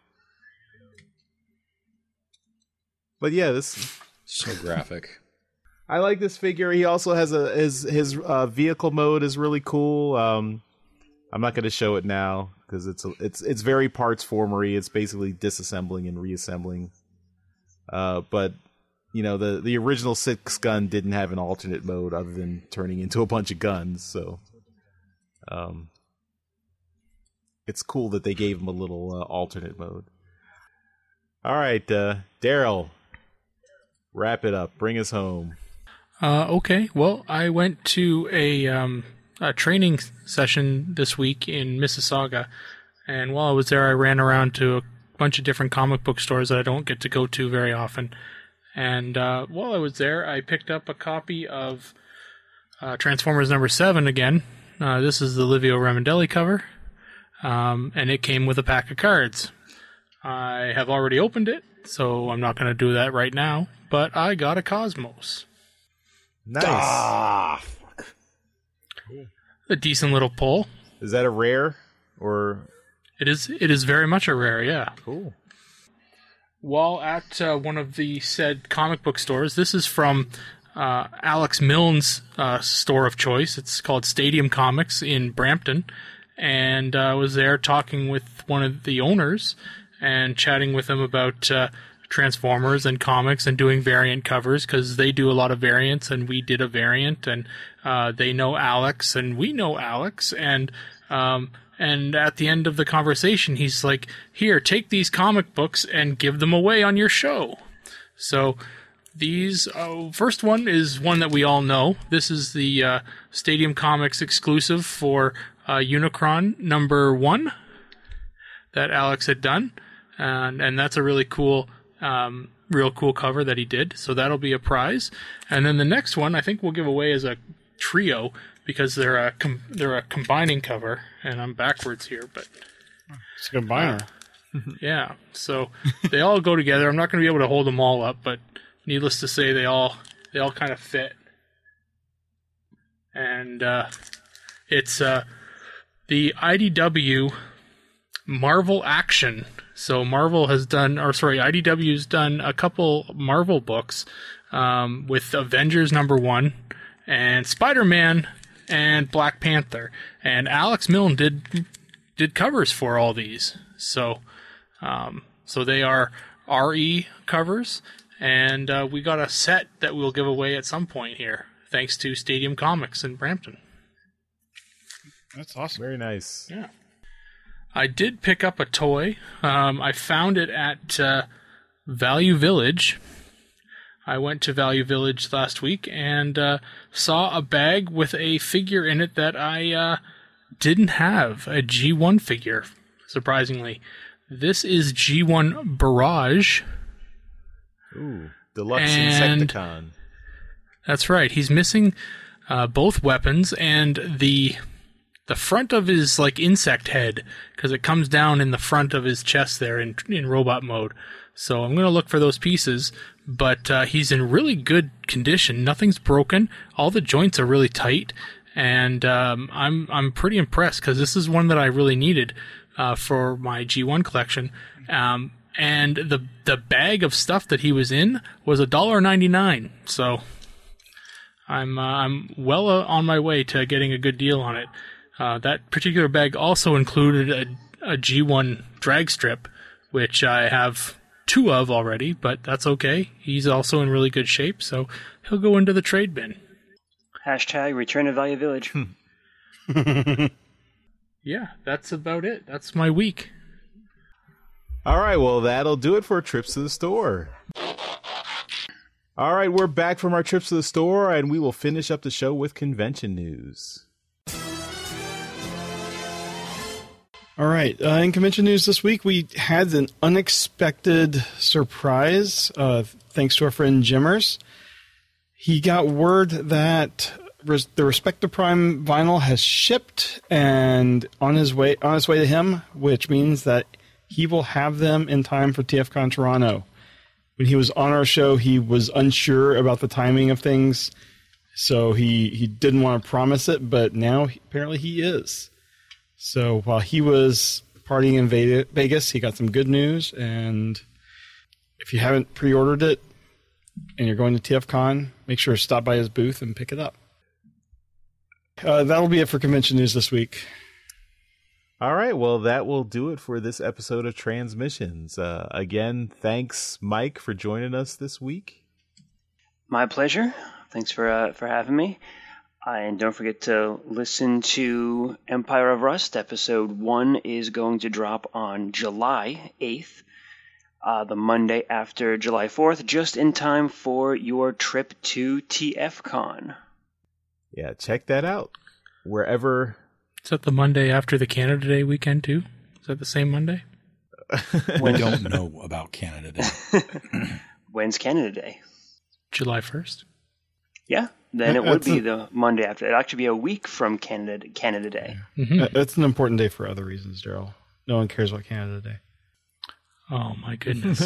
But yeah, this so graphic. I like this figure. He also has a his his uh, vehicle mode is really cool. Um, I'm not going to show it now because it's a, it's it's very parts formery. It's basically disassembling and reassembling. Uh, but you know, the the original six gun didn't have an alternate mode other than turning into a bunch of guns. So, um. It's cool that they gave him a little uh, alternate mode. All right, uh, Daryl, wrap it up. Bring us home. Uh, okay. Well, I went to a, um, a training session this week in Mississauga, and while I was there, I ran around to a bunch of different comic book stores that I don't get to go to very often. And uh, while I was there, I picked up a copy of uh, Transformers number seven again. Uh, this is the Livio Ramondelli cover. Um, and it came with a pack of cards. I have already opened it, so I'm not going to do that right now, but I got a Cosmos. Nice. Ah, fuck. A decent little pull. Is that a rare, or? It is, it is very much a rare, yeah. Cool. While at uh, one of the said comic book stores, this is from uh, Alex Milne's uh, store of choice. It's called Stadium Comics in Brampton. And I uh, was there talking with one of the owners and chatting with them about uh, Transformers and comics and doing variant covers, because they do a lot of variants and we did a variant, and uh, they know Alex and we know Alex. And um, and at the end of the conversation, he's like, here, take these comic books and give them away on your show. So these, uh, first one is one that we all know. This is the uh, Stadium Comics exclusive for uh, Unicron number one that Alex had done. And, and that's a really cool, um, real cool cover that he did. So that'll be a prize. And then the next one, I think we'll give away as a trio, because they're a com- they're a combining cover. And I'm backwards here, but it's a combiner. Uh, yeah. So they all go together. I'm not going to be able to hold them all up, but needless to say, they all they all kind of fit. And uh, it's uh, the I D W Marvel Action. So Marvel has done, or sorry, I D W's done a couple Marvel books um, with Avengers number one and Spider-Man and Black Panther. And Alex Milne did did covers for all these. So um, so they are R E covers, and uh, we got a set that we'll give away at some point here, thanks to Stadium Comics in Brampton. That's awesome. Very nice. Yeah. I did pick up a toy. Um, I found it at uh, Value Village. I went to Value Village last week and uh, saw a bag with a figure in it that I uh, didn't have, a G one figure, surprisingly. This is G one Barrage. Ooh, Deluxe and Insecticon. That's right. He's missing uh, both weapons and the the front of his like insect head, because it comes down in the front of his chest there in in robot mode. So I'm going to look for those pieces, but uh, he's in really good condition. Nothing's broken. All the joints are really tight, and um, I'm I'm pretty impressed, because this is one that I really needed uh, for my G one collection. Um, and the the bag of stuff that he was in was one dollar ninety-nine. So I'm uh, I'm well uh, on my way to getting a good deal on it. Uh, that particular bag also included a, a G one drag strip, which I have two of already, but that's okay. He's also in really good shape, so he'll go into the trade bin. Hashtag return to Value Village. Yeah, that's about it. That's my week. All right, well, that'll do it for Trips to the Store. All right, we're back from our trips to the store, and we will finish up the show with convention news. All right. Uh, in convention news this week, we had an unexpected surprise, uh, thanks to our friend Jimmers. He got word that res- the Respective Prime vinyl has shipped and on his way on its way to him, which means that he will have them in time for TFCon Toronto. When he was on our show, he was unsure about the timing of things, so he, he didn't want to promise it, but now he, apparently he is. So while he was partying in Vegas, he got some good news, and if you haven't pre-ordered it and you're going to TFCon, make sure to stop by his booth and pick it up. Uh, that'll be it for convention news this week. All right, well, that will do it for this episode of Transmissions. Uh, again, thanks, Mike, for joining us this week. My pleasure. Thanks for uh, for having me. And don't forget to listen to Empire of Rust. Episode one is going to drop on July eighth, uh, the Monday after July fourth, just in time for your trip to TFCon. Yeah, check that out. Wherever... Is that the Monday after the Canada Day weekend, too? Is that the same Monday? We don't know about Canada Day. When's Canada Day? July first? Yeah. Then it would be the Monday after. It'd actually be a week from Canada Canada Day. Mm-hmm. That's an important day for other reasons, Daryl. No one cares about Canada Day. Oh, my goodness.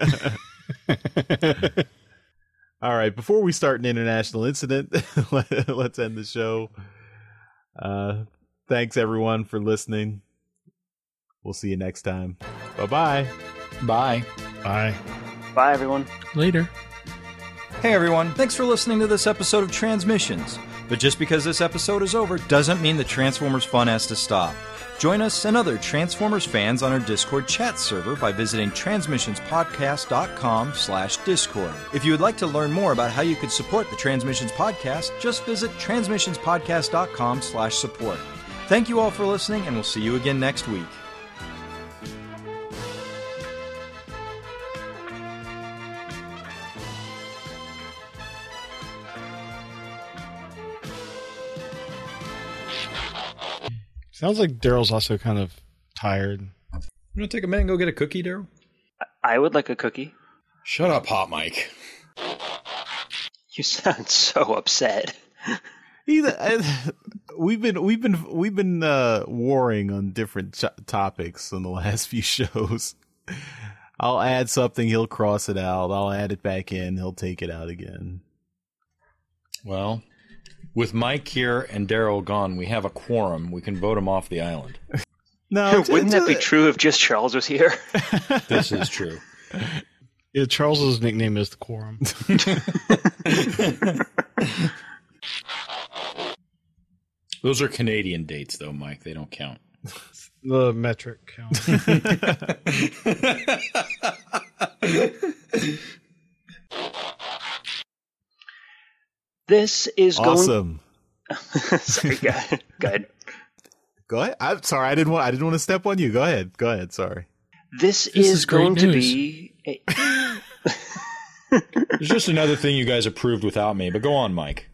All right, before we start an international incident, let's end the show. Uh, thanks, everyone, for listening. We'll see you next time. Bye-bye. Bye. Bye. Bye, everyone. Later. Hey everyone, thanks for listening to this episode of Transmissions. But just because this episode is over doesn't mean the Transformers fun has to stop. Join us and other Transformers fans on our Discord chat server by visiting transmissionspodcast.com slash Discord. If you would like to learn more about how you could support the Transmissions Podcast, just visit transmissionspodcast.com slash support. Thank you all for listening, and we'll see you again next week. Sounds like Daryl's also kind of tired. You want to take a minute and go get a cookie, Daryl? I would like a cookie. Shut up, Hot Mike. You sound so upset. Either, I, we've been we've been we've been uh, warring on different ch- topics in the last few shows. I'll add something, he'll cross it out. I'll add it back in, he'll take it out again. Well, with Mike here and Daryl gone, we have a quorum. We can vote him off the island. No, wouldn't that be true if just Charles was here? This is true. Yeah, Charles's nickname is the Quorum. Those are Canadian dates, though, Mike. They don't count. The metric count. This is awesome. Going... Sorry, go ahead. Go ahead. Go ahead. I'm sorry. I didn't want. I didn't want to step on you. Go ahead. Go ahead. Sorry. This, This is, is great going to news. be. A... It's just another thing you guys approved without me. But go on, Mike.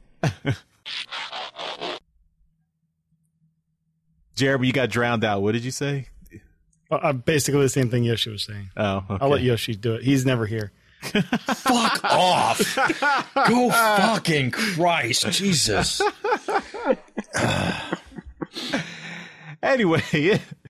Jeremy, you got drowned out. What did you say? uh, basically the same thing Yoshi was saying. Oh, okay. I'll let Yoshi do it. He's never here. Fuck off. Go fucking Christ. Jesus. Anyway,